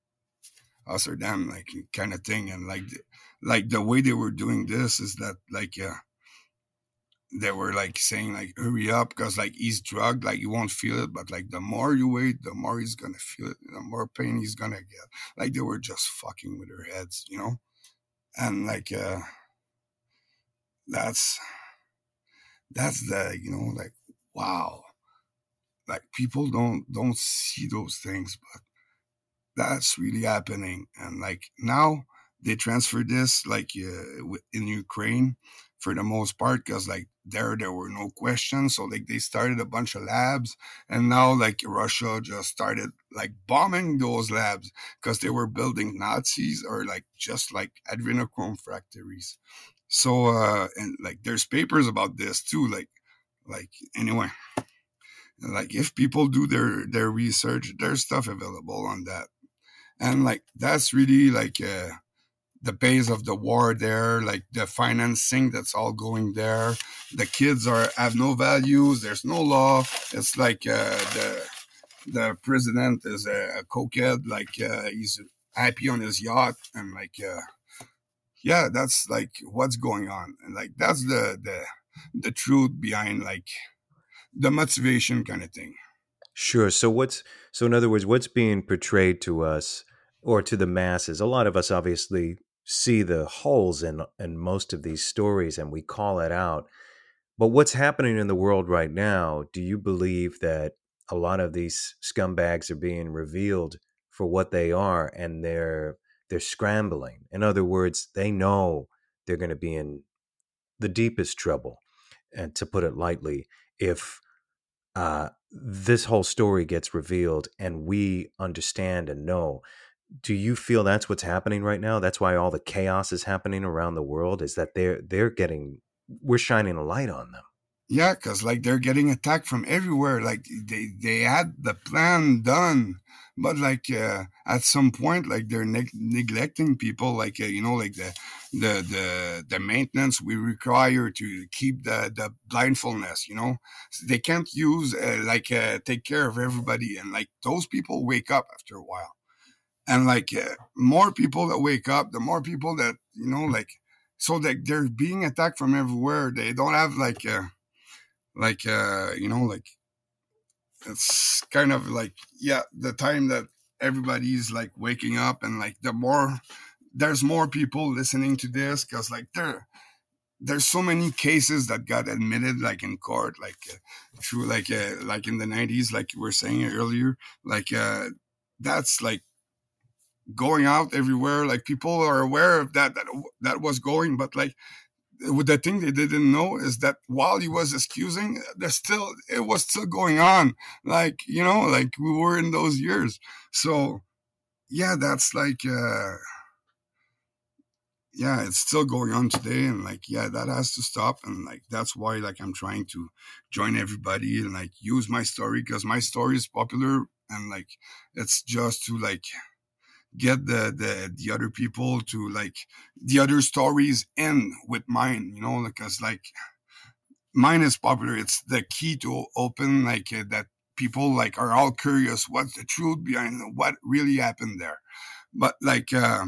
[SPEAKER 10] us or them, like kind of thing. And like, like the way they were doing this is that like, uh, they were like saying like, hurry up, because like he's drugged, like you won't feel it. But like the more you wait, the more he's going to feel it, the more pain he's going to get. Like they were just fucking with their heads, you know? And like, uh, that's, that's the, you know, like, wow, like people don't, don't see those things, but that's really happening. And like now they transferred this like uh, in Ukraine for the most part, because like there, there were no questions. So like they started a bunch of labs, and now like Russia just started like bombing those labs because they were building Nazis or like just like adrenochrome factories. So, uh, and like there's papers about this too, like, like anyway, like if people do their, their research, there's stuff available on that. And like, that's really like, uh, the base of the war there, like the financing that's all going there. The kids are have no values. There's no law. It's like uh, the the president is a, a cokehead. Like uh, he's happy on his yacht, and like uh, yeah, that's like what's going on, and like that's the the the truth behind like the motivation kind of thing.
[SPEAKER 2] Sure. So what's so in other words, what's being portrayed to us or to the masses? A lot of us obviously see the holes in in most of these stories, and we call it out. But what's happening in the world right now, do you believe that a lot of these scumbags are being revealed for what they are, and they're they're scrambling? In other words, they know they're going to be in the deepest trouble, and to put it lightly, if uh, this whole story gets revealed and we understand and know. Do you feel that's what's happening right now? That's why all the chaos is happening around the world, is that they're they're getting, we're shining a light on them.
[SPEAKER 10] Yeah, because like they're getting attacked from everywhere. Like they they had the plan done, but like uh, at some point, like they're neg- neglecting people, like uh, you know, like the the the the maintenance we require to keep the the blindfoldness. You know, they can't use uh, like uh, take care of everybody, and like those people wake up after a while, and like uh, more people that wake up, the more people that you know, like so like they're being attacked from everywhere. They don't have like uh, like uh, you know like. It's kind of like, yeah, the time that everybody's like waking up, and like the more there's more people listening to this, because like there there's so many cases that got admitted like in court, like uh, through like uh, like in the nineties, like you were saying earlier, like uh, that's like going out everywhere. Like people are aware of that that that was going, but like the thing they didn't know is that while he was excusing, there's still it was still going on. Like you know, like we were in those years. So yeah, that's like uh, yeah, it's still going on today, and like yeah, that has to stop. And like that's why like I'm trying to join everybody and like use my story, because my story is popular, and like it's just to like get the, the the other people to like the other stories in with mine, you know, because like mine is popular. It's the key to open like uh, that people like are all curious what's the truth behind what really happened there. But like uh,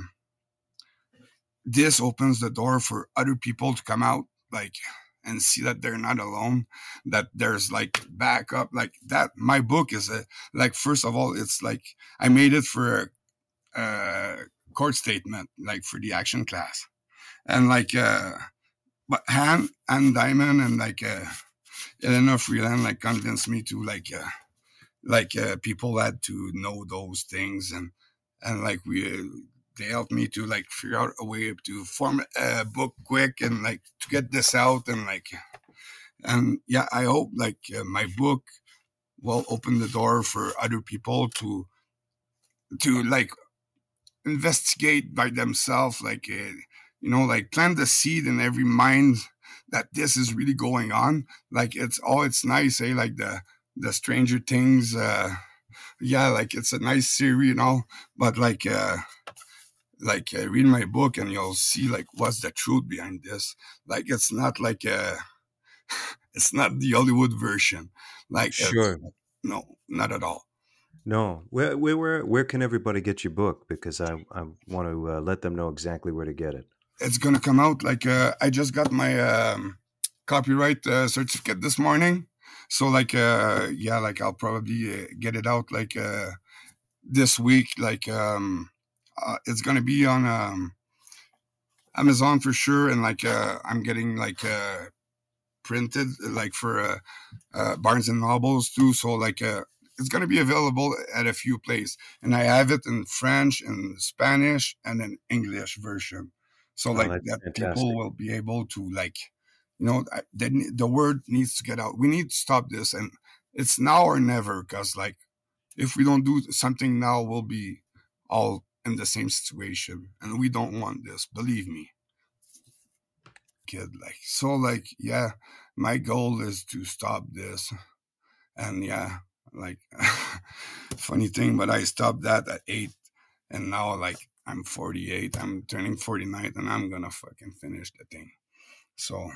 [SPEAKER 10] this opens the door for other people to come out like and see that they're not alone, that there's like backup like that. My book is a like first of all, it's like I made it for a Uh, court statement, like for the action class, and like uh but Han and Diamond and like uh Elena Freeland like convinced me to like uh like uh, people had to know those things, and and like we uh, they helped me to like figure out a way to form a book quick and like to get this out, and like and yeah, I hope like uh, my book will open the door for other people to to like investigate by themselves, like uh, you know, like plant the seed in every mind that this is really going on. Like it's oh, it's nice, eh? Like the the Stranger Things, uh, yeah, like it's a nice series and all, but like uh, like uh, read my book and you'll see like what's the truth behind this. Like it's not like a, it's not the Hollywood version. Like
[SPEAKER 2] sure,
[SPEAKER 10] no, not at all.
[SPEAKER 2] No, where where where where can everybody get your book? Because I I want to uh, let them know exactly where to get it.
[SPEAKER 10] It's gonna come out like uh, I just got my um, copyright uh, certificate this morning, so like uh, yeah, like I'll probably uh, get it out like uh, this week. Like um, uh, it's gonna be on um, Amazon for sure, and like uh, I'm getting like uh, printed like for uh, uh, Barnes and Nobles too. So like. Uh, It's going to be available at a few places, and I have it in French and Spanish and an English version. So
[SPEAKER 2] oh,
[SPEAKER 10] like that
[SPEAKER 2] fantastic.
[SPEAKER 10] People will be able to like, you know, the, the word needs to get out. We need to stop this, and it's now or never, because like if we don't do something now, we'll be all in the same situation, and we don't want this, believe me. Kid, like, so like, yeah, my goal is to stop this, and yeah, like funny thing, but I stopped that at eight, and now like I'm forty-eight, I'm turning forty-nine, and I'm gonna fucking finish the thing. So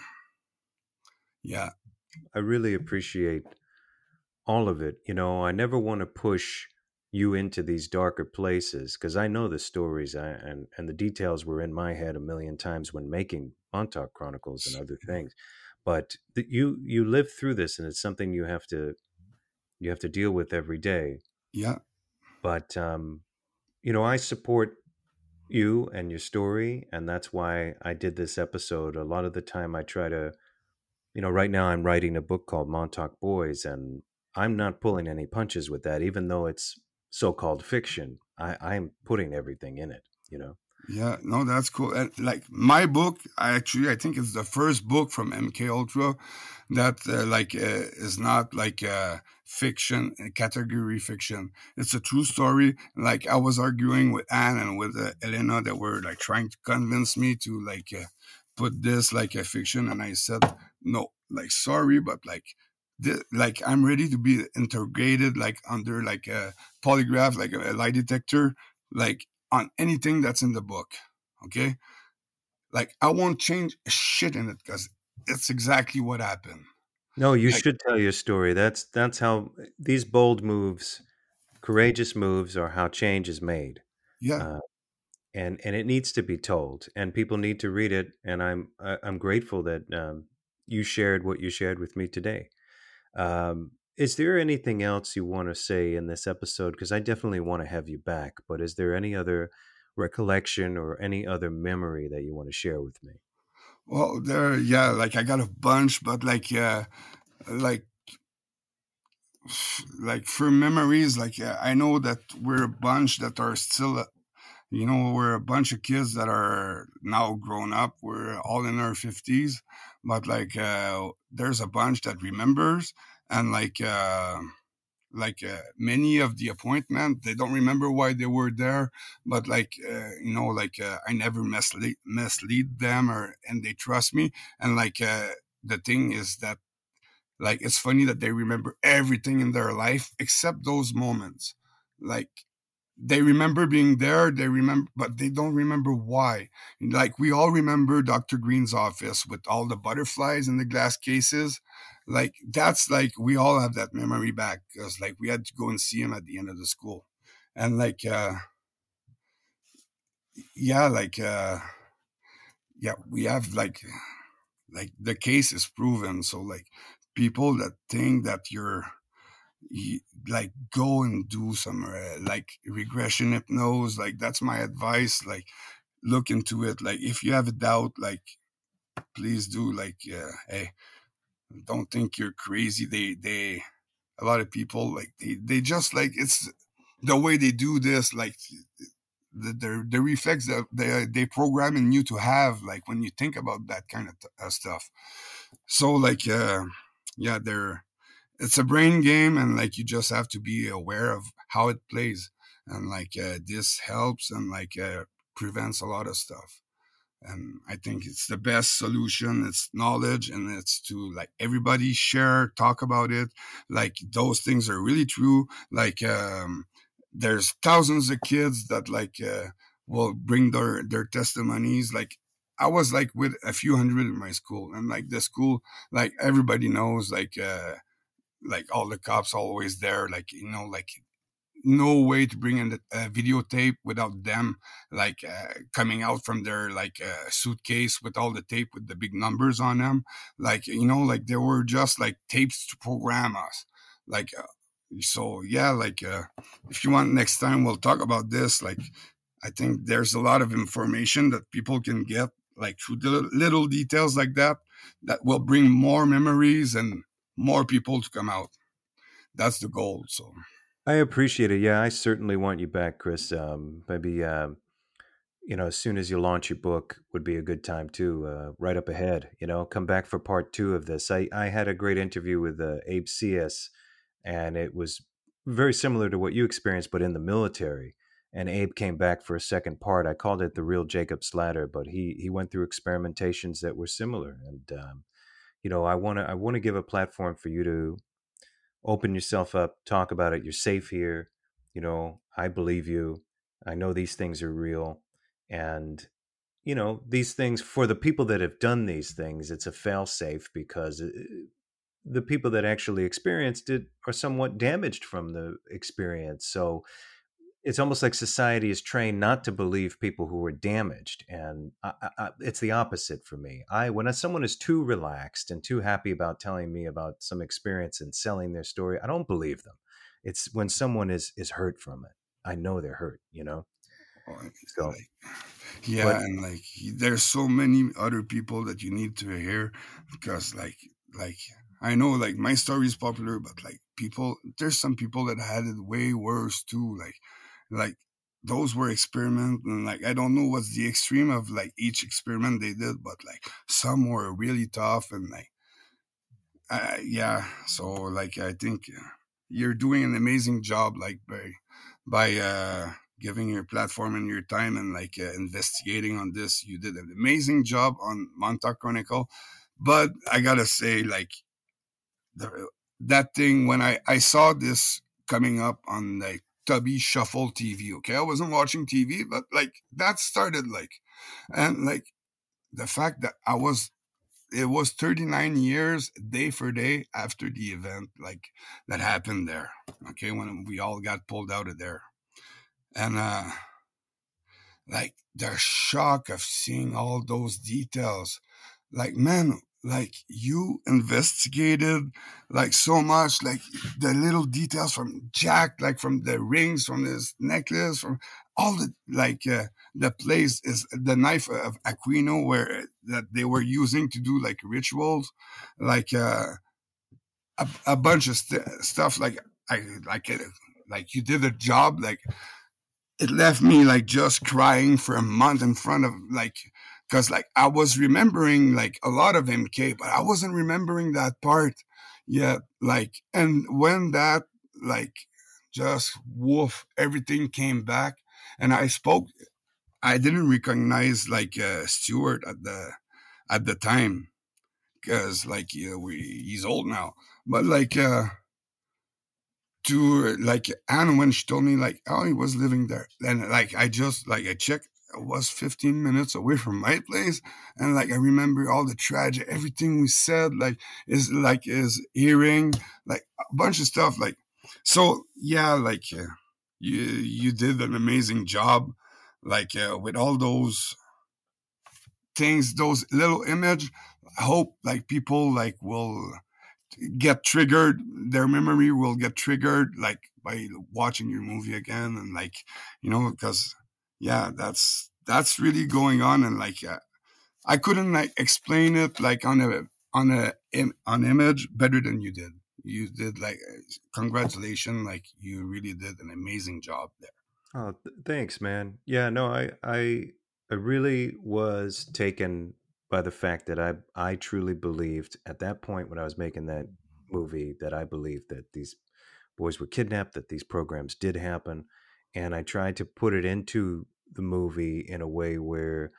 [SPEAKER 10] yeah,
[SPEAKER 2] I really appreciate all of it. You know, I never want to push you into these darker places, because I know the stories I, and and the details were in my head a million times when making Montauk Chronicles and other things, but the, you you live through this, and it's something you have to you have to deal with every day.
[SPEAKER 10] Yeah.
[SPEAKER 2] But, um, you know, I support you and your story, and that's why I did this episode. A lot of the time I try to, you know, right now I'm writing a book called Montauk Boys, and I'm not pulling any punches with that, even though it's so-called fiction. I, I'm putting everything in it, you know?
[SPEAKER 10] Yeah, no, that's cool. And like my book, I actually, I think it's the first book from M K Ultra that uh, like uh, is not like uh, fiction, category fiction. It's a true story. Like I was arguing with Anne and with uh, Elena that were like trying to convince me to like uh, put this like a fiction, and I said no. Like sorry, but like the, like I'm ready to be interrogated, like under like a polygraph, like a, a lie detector, like on anything that's in the book. Okay, like I won't change shit in it because it's exactly what happened.
[SPEAKER 2] No, you
[SPEAKER 10] Like,
[SPEAKER 2] should tell your story. That's that's how these bold moves, courageous moves, are how change is made.
[SPEAKER 10] yeah.
[SPEAKER 2] Uh, and and it needs to be told, and people need to read it. And I'm I- I'm grateful that um, you shared what you shared with me today. Um, is there anything else you want to say in this episode? Because I definitely want to have you back. But is there any other recollection or any other memory that you want to share with me?
[SPEAKER 10] Well, there, yeah, like I got a bunch, but like, uh, like, like for memories, like uh, I know that we're a bunch that are still, uh, you know, we're a bunch of kids that are now grown up. We're all in our fifties, but like, uh, there's a bunch that remembers, and like, uh, like uh, many of the appointment, they don't remember why they were there, but like, uh, you know, like uh, I never mislead, mislead them, or and they trust me. And like uh, the thing is that, like, it's funny that they remember everything in their life except those moments. Like, they remember being there, they remember, but they don't remember why. Like, we all remember Doctor Green's office with all the butterflies in the glass cases. Like, that's like, we all have that memory back because like we had to go and see him at the end of the school. And like, uh, yeah, like, uh, yeah, we have like, like the case is proven. So like people that think that you're, you, like go and do some uh, like regression hypnose, like that's my advice. Like look into it. Like if you have a doubt, like please do. Like uh, hey, don't think you're crazy. They they a lot of people like they, they just like it's the way they do this, like the the, the reflex that they they program in you to have, like when you think about that kind of t- uh, stuff. So like uh yeah, they're it's a brain game, and like you just have to be aware of how it plays, and like uh, this helps and like uh, prevents a lot of stuff. And I think it's the best solution. It's knowledge, and it's to like everybody share, talk about it. Like those things are really true. Like um there's thousands of kids that like uh, will bring their their testimonies. Like I was like with a few hundred in my school, and like the school, like everybody knows, like uh like all the cops always there, like, you know, like no way to bring in a videotape without them like uh, coming out from their like uh, suitcase with all the tape with the big numbers on them. Like, you know, like they were just like tapes to program us. Like, uh, so yeah, like uh, if you want next time we'll talk about this. Like I think there's a lot of information that people can get like through the little details like that, that will bring more memories and more people to come out. That's the goal. So
[SPEAKER 2] I appreciate it. Yeah, I certainly want you back, Chris. Um, maybe um, you know, as soon as you launch your book would be a good time too. Uh, right up ahead, you know, come back for part two of this. I I had a great interview with uh, Abe Cias, and it was very similar to what you experienced, but in the military. And Abe came back for a second part. I called it The Real Jacob Slatter, but he he went through experimentations that were similar. And um, you know, I want to I want to give a platform for you to open yourself up, talk about it. You're safe here. You know, I believe you. I know these things are real. And, you know, these things, for the people that have done these things, it's a fail safe, because it, the people that actually experienced it are somewhat damaged from the experience. So it's almost like society is trained not to believe people who are damaged. And I, I, it's the opposite for me. I, when someone is too relaxed and too happy about telling me about some experience and selling their story, I don't believe them. It's when someone is, is hurt from it. I know they're hurt, you know? So,
[SPEAKER 10] like, yeah.
[SPEAKER 2] but,
[SPEAKER 10] and like, there's so many other people that you need to hear, because like, like, I know like my story is popular, but like people, there's some people that had it way worse too. Like, like those were experiments, and like I don't know what's the extreme of like each experiment they did, but like some were really tough, and like uh, yeah. So like I think you're doing an amazing job, like by by uh giving your platform and your time, and like uh, investigating on this. You did an amazing job on Montauk Chronicle, but I gotta say, like the that thing when I, I saw this coming up on like Tubby Shuffle T V. Okay, I wasn't watching T V, but like that started like, and like the fact that I was, it was thirty-nine years day for day after the event like that happened there. Okay, when we all got pulled out of there, and uh, like the shock of seeing all those details, like man. Like you investigated like so much, like the little details from Jack, like from the rings, from his necklace, from all the like uh, the place is the knife of Aquino where that they were using to do like rituals, like uh, a, a bunch of st- stuff. Like I like it, like you did a job. Like it left me like just crying for a month in front of like. Because, like, I was remembering, like, a lot of M K, but I wasn't remembering that part yet. Like, and when that, like, just, woof, everything came back. And I spoke, I didn't recognize, like, uh, Stewart at the, at the time. Because, like, you know, we, he's old now. But, like, uh, to, like, Anne, when she told me, like, oh, he was living there. And, like, I just, like, I checked. I was fifteen minutes away from my place, and like I remember all the tragic, everything we said, like is like is hearing, like a bunch of stuff, like so. Yeah, like uh, you you did an amazing job, like uh, with all those things, those little image. I hope like people like will get triggered, their memory will get triggered, like by watching your movie again, and like you know because. Yeah, that's that's really going on, and like uh, I couldn't like explain it like on a on a in, on image better than you did. You did like congratulations, like you really did an amazing job there.
[SPEAKER 2] Oh, th- thanks, man. Yeah, no, I I I really was taken by the fact that I I truly believed at that point when I was making that movie that I believed that these boys were kidnapped, that these programs did happen. And I tried to put it into the movie in a way where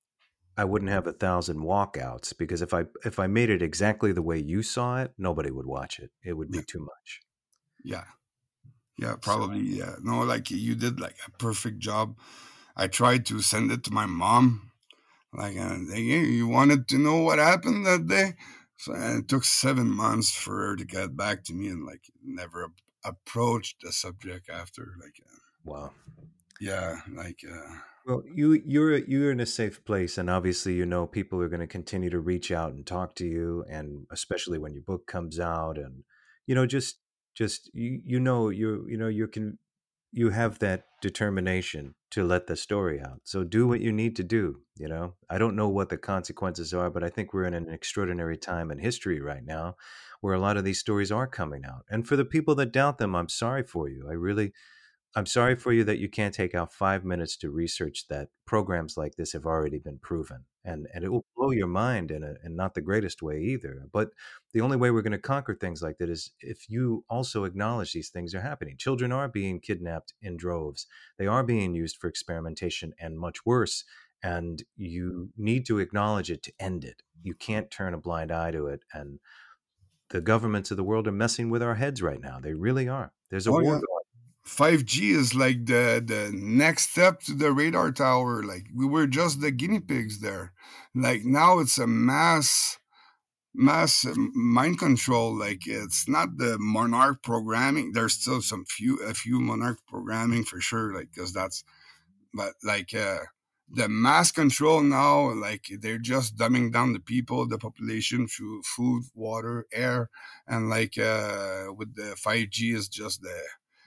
[SPEAKER 2] I wouldn't have a thousand walkouts, because if I if I made it exactly the way you saw it, nobody would watch it. It would be
[SPEAKER 10] yeah.
[SPEAKER 2] too much.
[SPEAKER 10] Yeah, yeah, probably. So, yeah, no, like you did like a perfect job. I tried to send it to my mom, like, and they, you wanted to know what happened that day. So and it took seven months for her to get back to me, and like never approached the subject after, like. Uh,
[SPEAKER 2] Wow.
[SPEAKER 10] Yeah, like uh
[SPEAKER 2] well, you you're you're in a safe place, and obviously you know people are going to continue to reach out and talk to you, and especially when your book comes out, and you know just just you you know you you know you can you have that determination to let the story out. So do what you need to do, you know. I don't know what the consequences are, but I think we're in an extraordinary time in history right now where a lot of these stories are coming out. And for the people that doubt them, I'm sorry for you. I really I'm sorry for you that you can't take out five minutes to research that programs like this have already been proven. And and it will blow your mind in a in not the greatest way either. But the only way we're going to conquer things like that is if you also acknowledge these things are happening. Children are being kidnapped in droves. They are being used for experimentation and much worse. And you need to acknowledge it to end it. You can't turn a blind eye to it. And the governments of the world are messing with our heads right now. They really are. There's a
[SPEAKER 10] oh,
[SPEAKER 2] war
[SPEAKER 10] yeah.
[SPEAKER 2] going.
[SPEAKER 10] five G is like the the next step to the radar tower. Like we were just the guinea pigs there. Like now it's a mass mass mind control. Like it's not the monarch programming. There's still some few a few monarch programming for sure. Like because that's but like uh, the mass control now. Like they're just dumbing down the people, the population through food, water, air, and like uh, with the five G is just the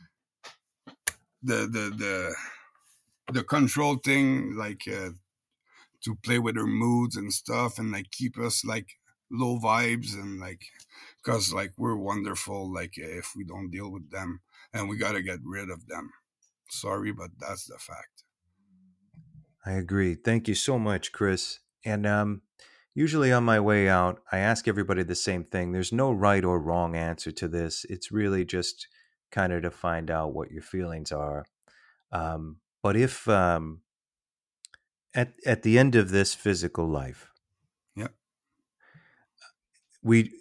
[SPEAKER 10] the the the the control thing, like uh, to play with our moods and stuff, and like keep us like low vibes, and like because like we're wonderful, like if we don't deal with them, and we got to get rid of them. Sorry, but that's the fact.
[SPEAKER 2] I agree. Thank you so much, Chris. And um usually on my way out, I ask everybody the same thing. There's no right or wrong answer to this. It's really just kind of to find out what your feelings are. Um, but if um, at at the end of this physical life,
[SPEAKER 10] yeah,
[SPEAKER 2] we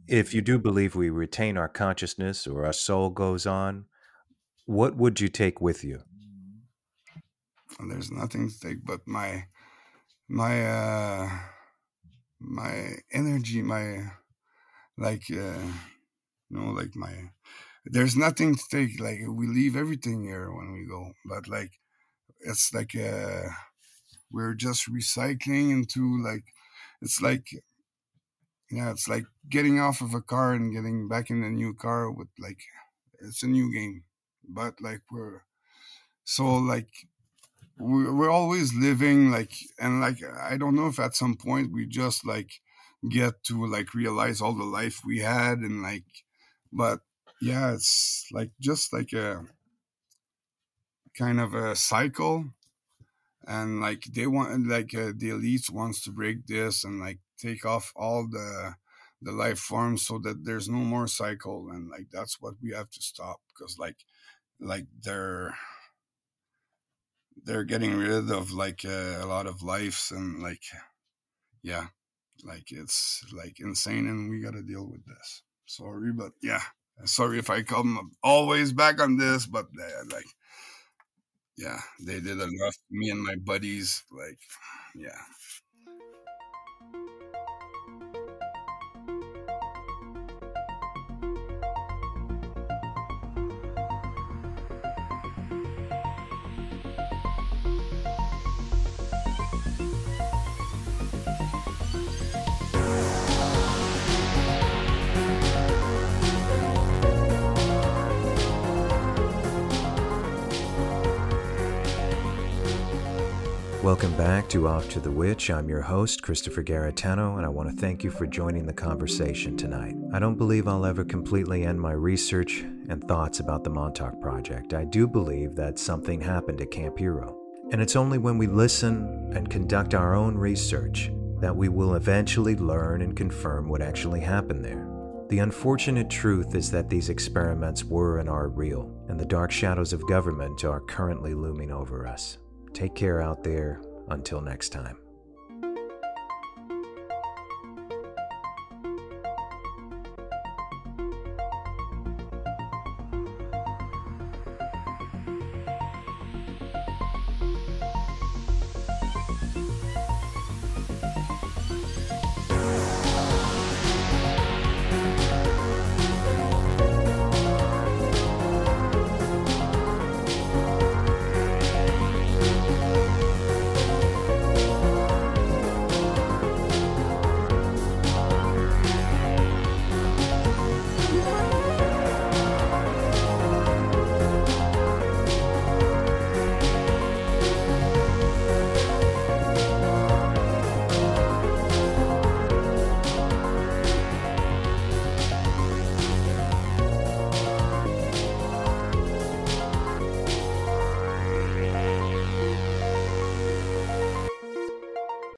[SPEAKER 2] if you do believe we retain our consciousness or our soul goes on, what would you take with you?
[SPEAKER 10] There's nothing to take but my my uh my energy, my like uh you know like my there's nothing to take. Like, we leave everything here when we go, but like it's like uh we're just recycling into, like, it's like, yeah, it's like getting off of a car and getting back in a new car with, like, it's a new game, but like we're so like we're always living, like, and like I don't know if at some point we just like get to like realize all the life we had, and like, but yeah, it's like just like a kind of a cycle, and like they want, like uh, the elites wants to break this and like take off all the the life forms so that there's no more cycle, and like that's what we have to stop, because like like they're they're getting rid of like uh, a lot of lives, and like, yeah, like it's like insane, and we got to deal with this. Sorry, but yeah, sorry if I come always back on this, but uh, like, yeah, they did enough to me and my buddies, like, yeah.
[SPEAKER 2] Welcome back to Off to the Witch. I'm your host, Christopher Garetano, and I want to thank you for joining the conversation tonight. I don't believe I'll ever completely end my research and thoughts about the Montauk Project. I do believe that something happened at Camp Hero, and it's only when we listen and conduct our own research that we will eventually learn and confirm what actually happened there. The unfortunate truth is that these experiments were and are real, and the dark shadows of government are currently looming over us. Take care out there. Until next time.